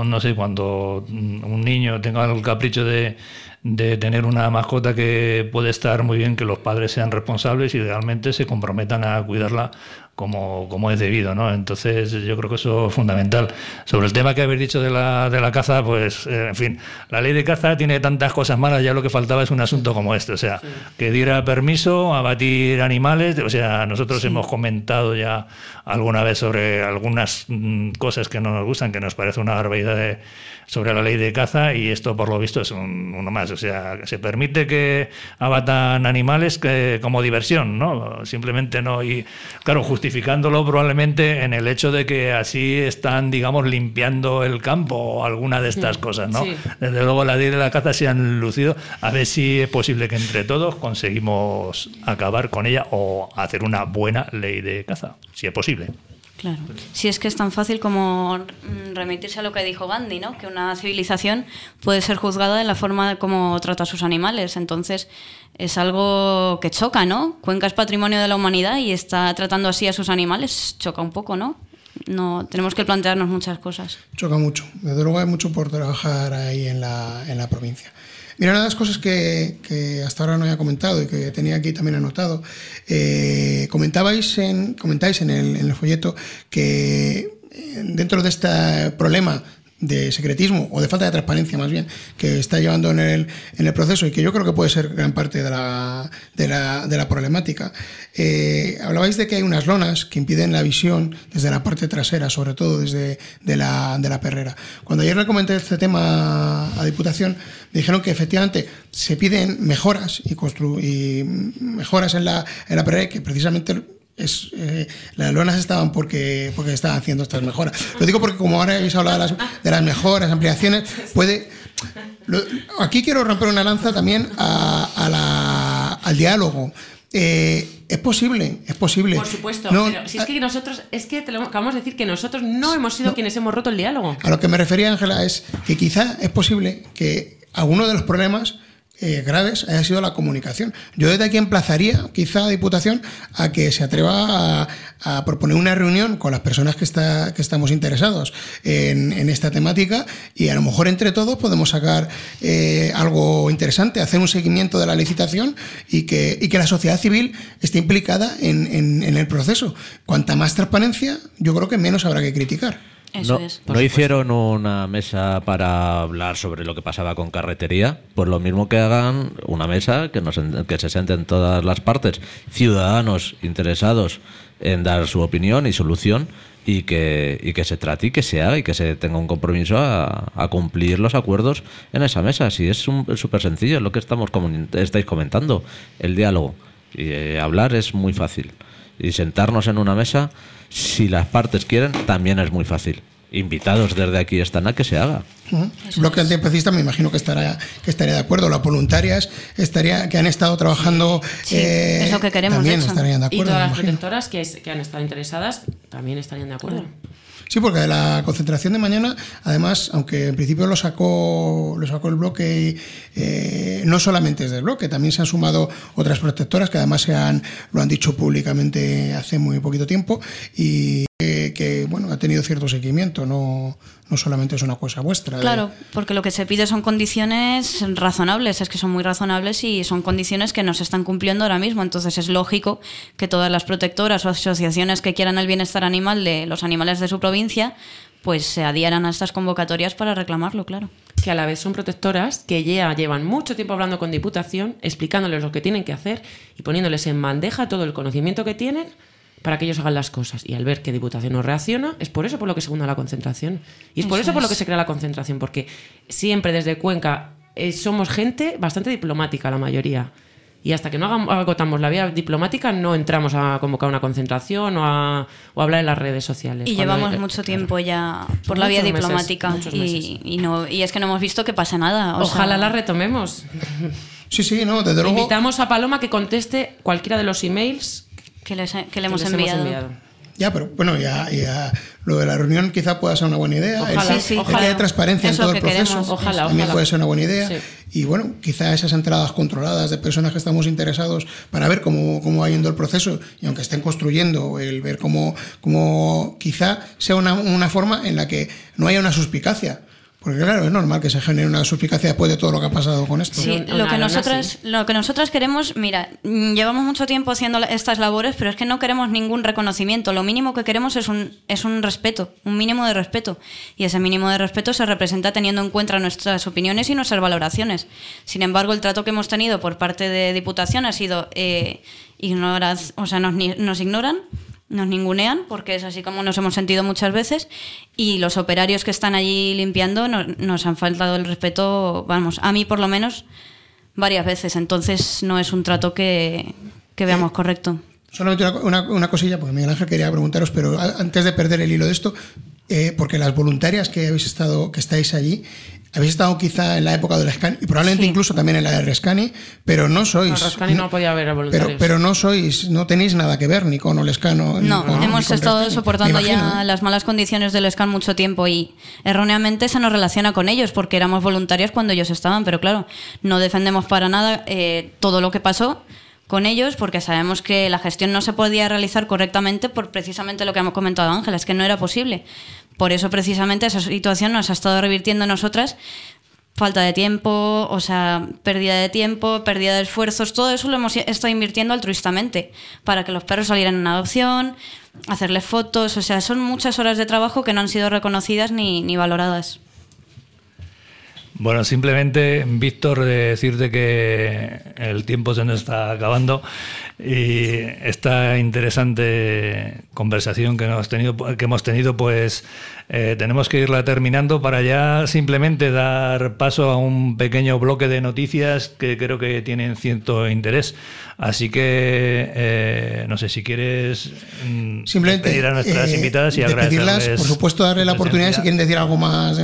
un niño tenga el capricho de tener una mascota, que puede estar muy bien que los padres sean responsables y realmente se comprometan a cuidarla como es debido, ¿no? Entonces yo creo que eso es fundamental. Sobre el tema que habéis dicho de la caza, pues en fin, la ley de caza tiene tantas cosas malas, ya lo que faltaba es un asunto como este, o sea, que diera permiso a abatir animales. O sea, nosotros hemos comentado ya alguna vez sobre algunas cosas que no nos gustan, que nos parece una barbaridad sobre la ley de caza, y esto por lo visto es uno más. O sea, se permite que abatan animales como diversión, ¿no? Simplemente no. Y claro, justificándolo probablemente en el hecho de que así están, digamos, limpiando el campo o alguna de estas cosas, ¿no? Sí. Desde luego la ley de la caza se han lucido. A ver si es posible que entre todos conseguimos acabar con ella o hacer una buena ley de caza, si es posible. Claro. Si es que es tan fácil como remitirse a lo que dijo Gandhi, ¿no? Que una civilización puede ser juzgada de la forma de cómo trata a sus animales. Entonces es algo que choca, ¿no? Cuenca es patrimonio de la humanidad y está tratando así a sus animales. Choca un poco, ¿no? No, tenemos que plantearnos muchas cosas. Choca mucho. Desde luego hay mucho por trabajar ahí en la provincia. Mira, una de las cosas que hasta ahora no había comentado y que tenía aquí también anotado, comentáis en el folleto que dentro de este problema secretismo o de falta de transparencia más bien que está llevando en el proceso, y que yo creo que puede ser gran parte de la problemática. Hablabais de que hay unas lonas que impiden la visión desde la parte trasera, sobre todo desde de la perrera. Cuando ayer le comenté este tema a Diputación, me dijeron que efectivamente se piden mejoras y mejoras en la perrera, que precisamente las lonas estaban porque estaban haciendo estas mejoras. Lo digo porque como ahora habéis hablado de las mejoras, ampliaciones, aquí quiero romper una lanza también al diálogo. Es posible. Por supuesto, pero si es que nosotros, te lo acabamos de decir, que nosotros no hemos sido quienes hemos roto el diálogo. A lo que me refería, Ángela, es que quizá es posible que alguno de los problemas graves haya sido la comunicación. Yo desde aquí emplazaría quizá a Diputación a que se atreva a proponer una reunión con las personas que estamos interesados en esta temática, y a lo mejor entre todos podemos sacar algo interesante, hacer un seguimiento de la licitación y que la sociedad civil esté implicada en el proceso. Cuanta más transparencia, yo creo que menos habrá que criticar. ¿No hicieron una mesa para hablar sobre lo que pasaba con Carretería? Pues lo mismo que hagan una mesa que se sienten todas las partes, ciudadanos interesados en dar su opinión y solución, y que se trate y que se haga y que se tenga un compromiso a cumplir los acuerdos en esa mesa. Si es súper sencillo, es lo que estáis comentando, el diálogo. Y hablar es muy fácil. Y sentarnos en una mesa, si las partes quieren, también es muy fácil. Invitados desde aquí están a que se haga. El bloque antiespecista me imagino que estaría de acuerdo. Las voluntarias que han estado trabajando es lo que queremos, también estarían de acuerdo. Y todas las protectoras que han estado interesadas también estarían de acuerdo. Sí, porque de la concentración de mañana, además, aunque en principio lo sacó el bloque, no solamente es del bloque, también se han sumado otras protectoras que además lo han dicho públicamente hace muy poquito tiempo, y que bueno, ha tenido cierto seguimiento, no solamente es una cosa vuestra. Claro, porque lo que se pide son condiciones razonables, es que son muy razonables y son condiciones que no se están cumpliendo ahora mismo. Entonces es lógico que todas las protectoras o asociaciones que quieran el bienestar animal de los animales de su provincia pues se adhieran a estas convocatorias para reclamarlo, claro. Que a la vez son protectoras que ya llevan mucho tiempo hablando con Diputación, explicándoles lo que tienen que hacer y poniéndoles en bandeja todo el conocimiento que tienen para que ellos hagan las cosas. Y al ver que Diputación no reacciona, es por eso por lo que se funda la concentración. Y es por eso por lo que se crea la concentración, porque siempre desde Cuenca somos gente bastante diplomática, la mayoría. Y hasta que no agotamos la vía diplomática, no entramos a convocar una concentración o a hablar en las redes sociales. Y llevamos mucho tiempo ya por la vía diplomática. Muchos meses. Y es que no hemos visto que pase nada. Ojalá la retomemos. Sí, no, desde luego. Invitamos a Paloma que conteste cualquiera de los emails que le hemos enviado. Ya, pero bueno, ya lo de la reunión quizá pueda ser una buena idea. Ojalá, que haya transparencia en todo el proceso. Ojalá. También puede ser una buena idea. Sí. Y bueno, quizá esas entradas controladas de personas que estamos interesados para ver cómo va yendo el proceso, y aunque estén construyendo, el ver cómo quizá sea una forma en la que no haya una suspicacia. Porque claro, es normal que se genere una suspicacia después de todo lo que ha pasado con esto. Sí, lo que nosotras queremos, mira, llevamos mucho tiempo haciendo estas labores, pero es que no queremos ningún reconocimiento. Lo mínimo que queremos es un respeto, un mínimo de respeto. Y ese mínimo de respeto se representa teniendo en cuenta nuestras opiniones y nuestras valoraciones. Sin embargo, el trato que hemos tenido por parte de Diputación ha sido ignorar, o sea, nos ignoran. Nos ningunean, porque es así como nos hemos sentido muchas veces, y los operarios que están allí limpiando nos han faltado el respeto, vamos, a mí por lo menos, varias veces. Entonces no es un trato que veamos correcto. Solamente una cosilla, porque Miguel Ángel quería preguntaros, pero antes de perder el hilo de esto, porque las voluntarias que estáis allí, habéis estado quizá en la época del Rescani y probablemente incluso también en la de Rescani, pero no sois. No, Rescani no podía haber voluntarios. Pero no tenéis nada que ver ni con el Lescano. No, hemos estado soportando ya las malas condiciones del Lescan mucho tiempo, y erróneamente se nos relaciona con ellos porque éramos voluntarios cuando ellos estaban, pero claro, no defendemos para nada todo lo que pasó con ellos, porque sabemos que la gestión no se podía realizar correctamente por precisamente lo que hemos comentado Ángela, es que no era posible. Por eso precisamente esa situación nos ha estado revirtiendo en nosotras falta de tiempo, o sea, pérdida de tiempo, pérdida de esfuerzos, todo eso lo hemos estado invirtiendo altruistamente para que los perros salieran en adopción, hacerles fotos, o sea, son muchas horas de trabajo que no han sido reconocidas ni valoradas. Bueno, simplemente, Víctor, decirte que el tiempo se nos está acabando y esta interesante conversación que hemos tenido, pues tenemos que irla terminando para ya simplemente dar paso a un pequeño bloque de noticias que creo que tienen cierto interés. Así que no sé si quieres simplemente pedir a nuestras invitadas y agradecerles. Por supuesto, darle la oportunidad si presencia. quieren decir algo más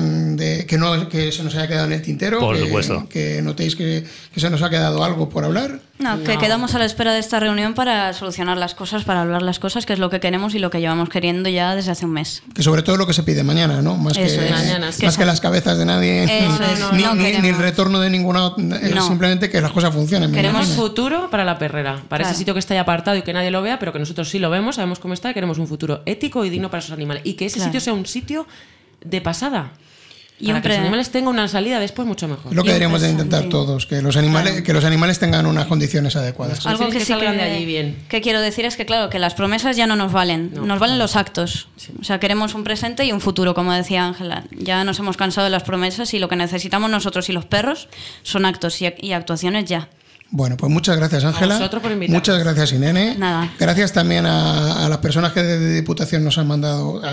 que se nos haya quedado en el tintero. Por supuesto. Que notéis que se nos ha quedado algo por hablar. No, que quedamos a la espera de esta reunión para solucionar las cosas, para hablar las cosas, que es lo que queremos y lo que llevamos queriendo ya desde hace un mes. Que sobre todo lo que se pide mañana, ¿no? Más Eso que es. Mañana, sí. más que las cabezas de nadie, Eso es. ni No el queremos. retorno de ninguna. No. Simplemente que las cosas funcionen. me Queremos imagino. futuro para la perrera, para Claro. ese sitio que está ahí apartado y que nadie lo vea, pero que nosotros sí lo vemos, sabemos cómo está, y queremos un futuro ético y digno para esos animales. Y que ese Claro. sitio sea un sitio de pasada. Y Para un que los pre- animales tengan una salida después mucho mejor. Es lo que Y deberíamos de empresa, intentar sí. todos, que los animales tengan unas condiciones adecuadas. Algo que salgan de allí bien. que quiero decir es que, claro, que las promesas ya no nos valen. No. Nos valen los actos. Sí. O sea, queremos un presente y un futuro, como decía Ángela. Ya nos hemos cansado de las promesas y lo que necesitamos nosotros y los perros son actos y actuaciones ya. Bueno, pues muchas gracias, Ángela. vosotros por invitarnos. Muchas gracias, Irene. Nada. Gracias también a las personas que de Diputación nos han mandado,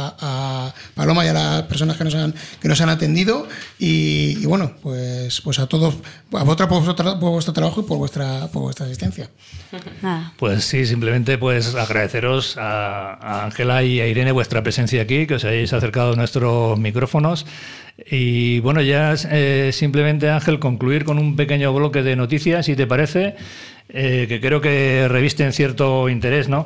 a Paloma y a las personas que nos han atendido. Y bueno, pues a todos, a vosotros por vuestro trabajo y por vuestra asistencia. Nada. Pues sí, simplemente pues agradeceros a Ángela y a Irene vuestra presencia aquí, que os hayáis acercado a nuestros micrófonos. Y bueno, ya simplemente, Ángel, concluir con un pequeño bloque de noticias, si te parece, que creo que revisten cierto interés, ¿no?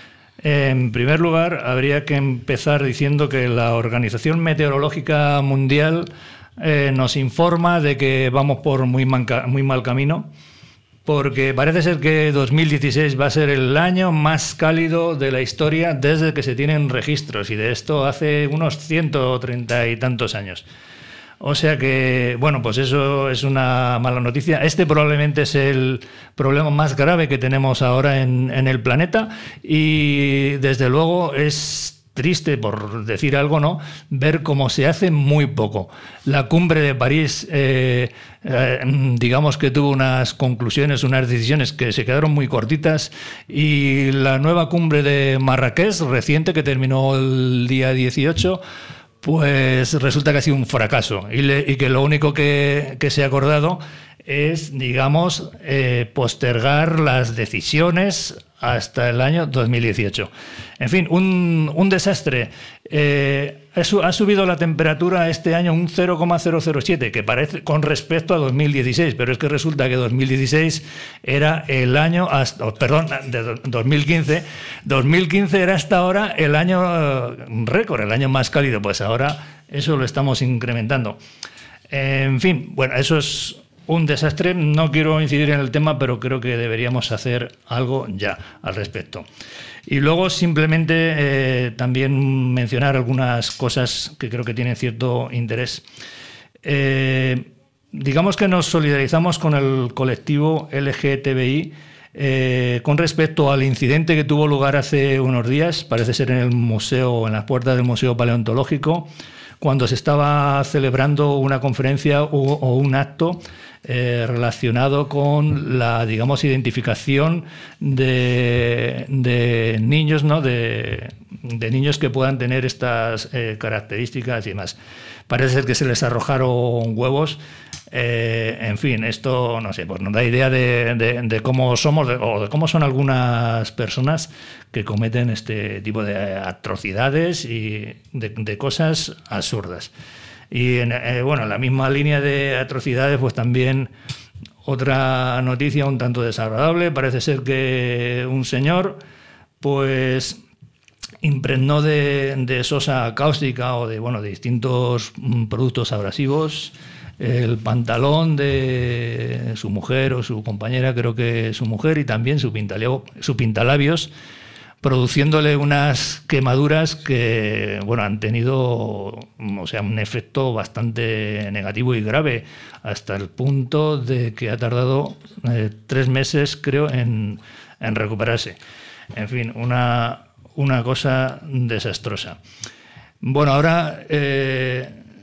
En primer lugar, habría que empezar diciendo que la Organización Meteorológica Mundial nos informa de que vamos por muy mal camino, porque parece ser que 2016 va a ser el año más cálido de la historia desde que se tienen registros, y de esto hace unos 130 y tantos años. O sea que, bueno, pues eso es una mala noticia. Este probablemente es el problema más grave que tenemos ahora en el planeta, y desde luego es triste, por decir algo, ¿no?, ver cómo se hace muy poco. La cumbre de París, digamos que tuvo unas conclusiones, unas decisiones que se quedaron muy cortitas, y la nueva cumbre de Marrakech, reciente, que terminó el día 18, pues resulta que ha sido un fracaso, y que lo único que se ha acordado es, digamos, postergar las decisiones hasta el año 2018. En fin, un desastre. Ha subido la temperatura este año un 0,007, que parece con respecto a 2016, pero es que resulta que 2016 era el año, de 2015. 2015 era hasta ahora el año récord, el año más cálido. Pues ahora eso lo estamos incrementando. En fin, bueno, eso es un desastre. No quiero incidir en el tema, pero creo que deberíamos hacer algo ya al respecto. Y luego simplemente también mencionar algunas cosas que creo que tienen cierto interés. Digamos que nos solidarizamos con el colectivo LGTBI con respecto al incidente que tuvo lugar hace unos días, parece ser en el museo, en las puertas del Museo Paleontológico, cuando se estaba celebrando una conferencia o un acto relacionado con la, digamos, identificación de niños, ¿no?, de niños que puedan tener estas características y demás. Parece ser que se les arrojaron huevos. En fin, esto, no sé, pues nos da idea de cómo somos o de cómo son algunas personas que cometen este tipo de atrocidades y de cosas absurdas. Y bueno, en la misma línea de atrocidades, pues también otra noticia un tanto desagradable. Parece ser que un señor pues impregnó de sosa cáustica o de distintos productos abrasivos el pantalón de su mujer o su compañera, creo que su mujer, y también su pintalabios, produciéndole unas quemaduras que han tenido, un efecto bastante negativo y grave, hasta el punto de que ha tardado 3 meses, creo, en recuperarse. En fin, una cosa desastrosa. Bueno, ahora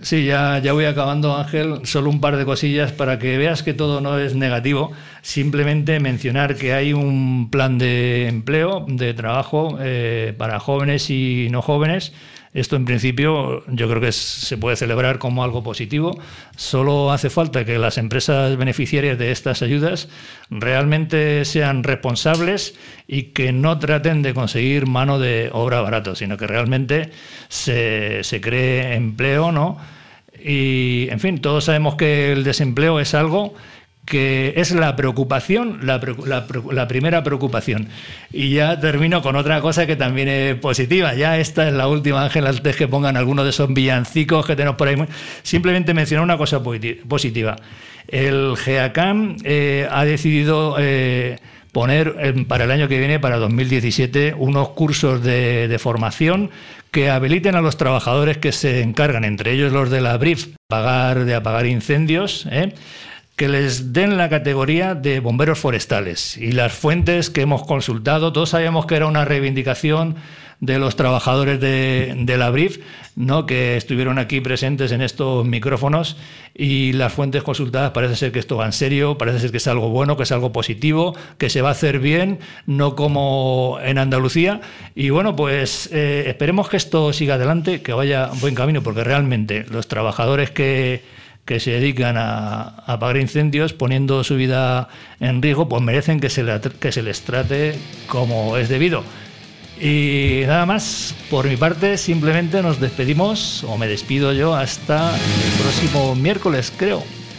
Sí, ya voy acabando, Ángel. Solo un par de cosillas para que veas que todo no es negativo. Simplemente mencionar que hay un plan de empleo, de trabajo para jóvenes y no jóvenes. Esto en principio yo creo que se puede celebrar como algo positivo. Solo hace falta que las empresas beneficiarias de estas ayudas realmente sean responsables y que no traten de conseguir mano de obra barato, sino que realmente se cree empleo, ¿no? Y, en fin, todos sabemos que el desempleo es algo que es la preocupación, la primera preocupación. Y ya termino con otra cosa que también es positiva. Ya esta es la última, Ángel, antes que pongan algunos de esos villancicos que tenemos por ahí. Simplemente mencionar una cosa positiva. El GEACAM ha decidido poner para el año que viene, para 2017, unos cursos de formación que habiliten a los trabajadores que se encargan, entre ellos los de la BRIF, de apagar incendios, que les den la categoría de bomberos forestales. Y las fuentes que hemos consultado, todos sabíamos que era una reivindicación de los trabajadores de la BRIF, ¿no?, que estuvieron aquí presentes en estos micrófonos, y las fuentes consultadas parece ser que esto va en serio, parece ser que es algo bueno, que es algo positivo, que se va a hacer bien, no como en Andalucía. Y bueno, pues esperemos que esto siga adelante, que vaya buen camino, porque realmente los trabajadores que se dedican a apagar incendios poniendo su vida en riesgo, pues merecen que se les trate como es debido. Y nada más, por mi parte, simplemente nos despedimos, o me despido yo, hasta el próximo miércoles, creo.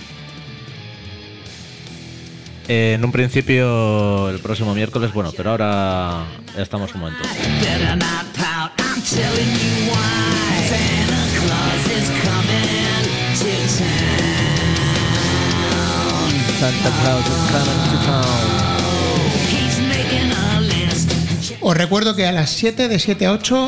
En un principio el próximo miércoles, bueno, pero ahora estamos un momento. Santa Claus is coming to town. Os recuerdo que a las 7, de 7 a 8,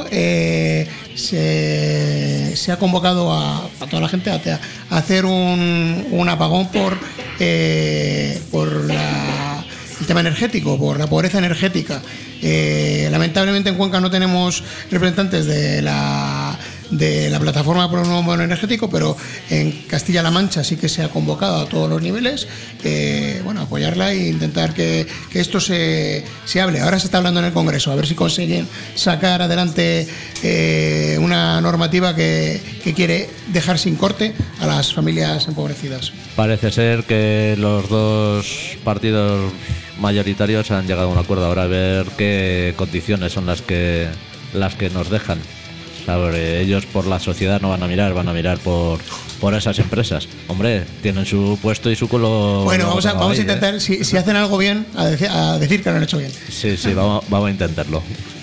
se ha convocado a toda la gente a hacer un apagón por el tema energético, por la pobreza energética. Lamentablemente en Cuenca no tenemos representantes de la plataforma por un nuevo modelo energético, pero en Castilla-La Mancha sí que se ha convocado a todos los niveles, apoyarla e intentar que esto se hable. Ahora se está hablando en el Congreso, a ver si consiguen sacar adelante una normativa que quiere dejar sin corte a las familias empobrecidas. Parece ser que los dos partidos mayoritarios han llegado a un acuerdo. Ahora a ver qué condiciones son las que nos dejan. Ellos por la sociedad no van a mirar, van a mirar por esas empresas. Hombre, tienen su puesto y su culo. Bueno, vamos a intentar, si hacen algo bien, a decir que lo han hecho bien. Sí, vamos a intentarlo.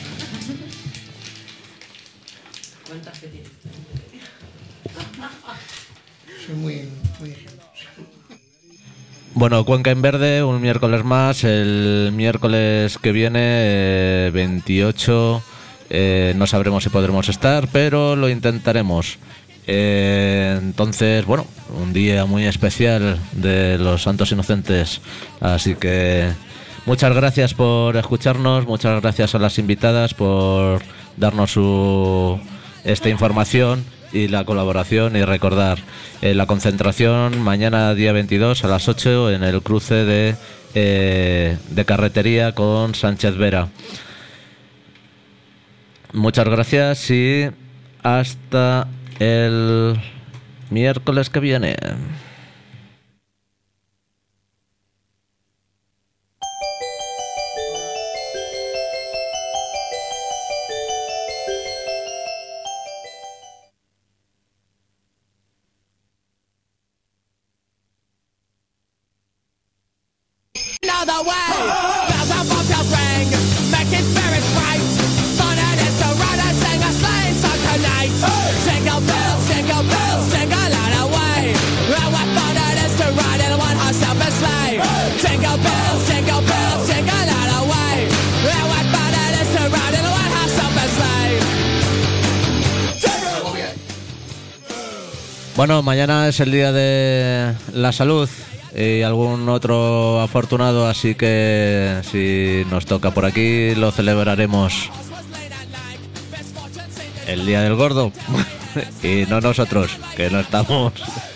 ¿Cuántas que tienes? Soy muy ingenuo. Bueno, Cuenca en Verde, un miércoles más. El miércoles que viene, 28... no sabremos si podremos estar, pero lo intentaremos. Entonces, bueno, un día muy especial de los Santos Inocentes. Así que muchas gracias por escucharnos, muchas gracias a las invitadas por darnos esta información y la colaboración. Y recordar la concentración mañana día 22 a las 8 en el cruce de Carretería con Sánchez Vera. Muchas gracias y hasta el miércoles que viene. Another way, bells and bobtails ring, making spirits bright. Fun it is to ride and sing a sleighing song tonight. Jingle bells, jingle all the way. And what fun it is to ride in a one-horse open sleigh. Jingle bells, jingle all the way. And what fun it is to ride in a one-horse open sleigh. Bueno, mañana es el día de la salud y algún otro afortunado, así que si nos toca por aquí lo celebraremos el día del gordo. Y no nosotros, que no estamos.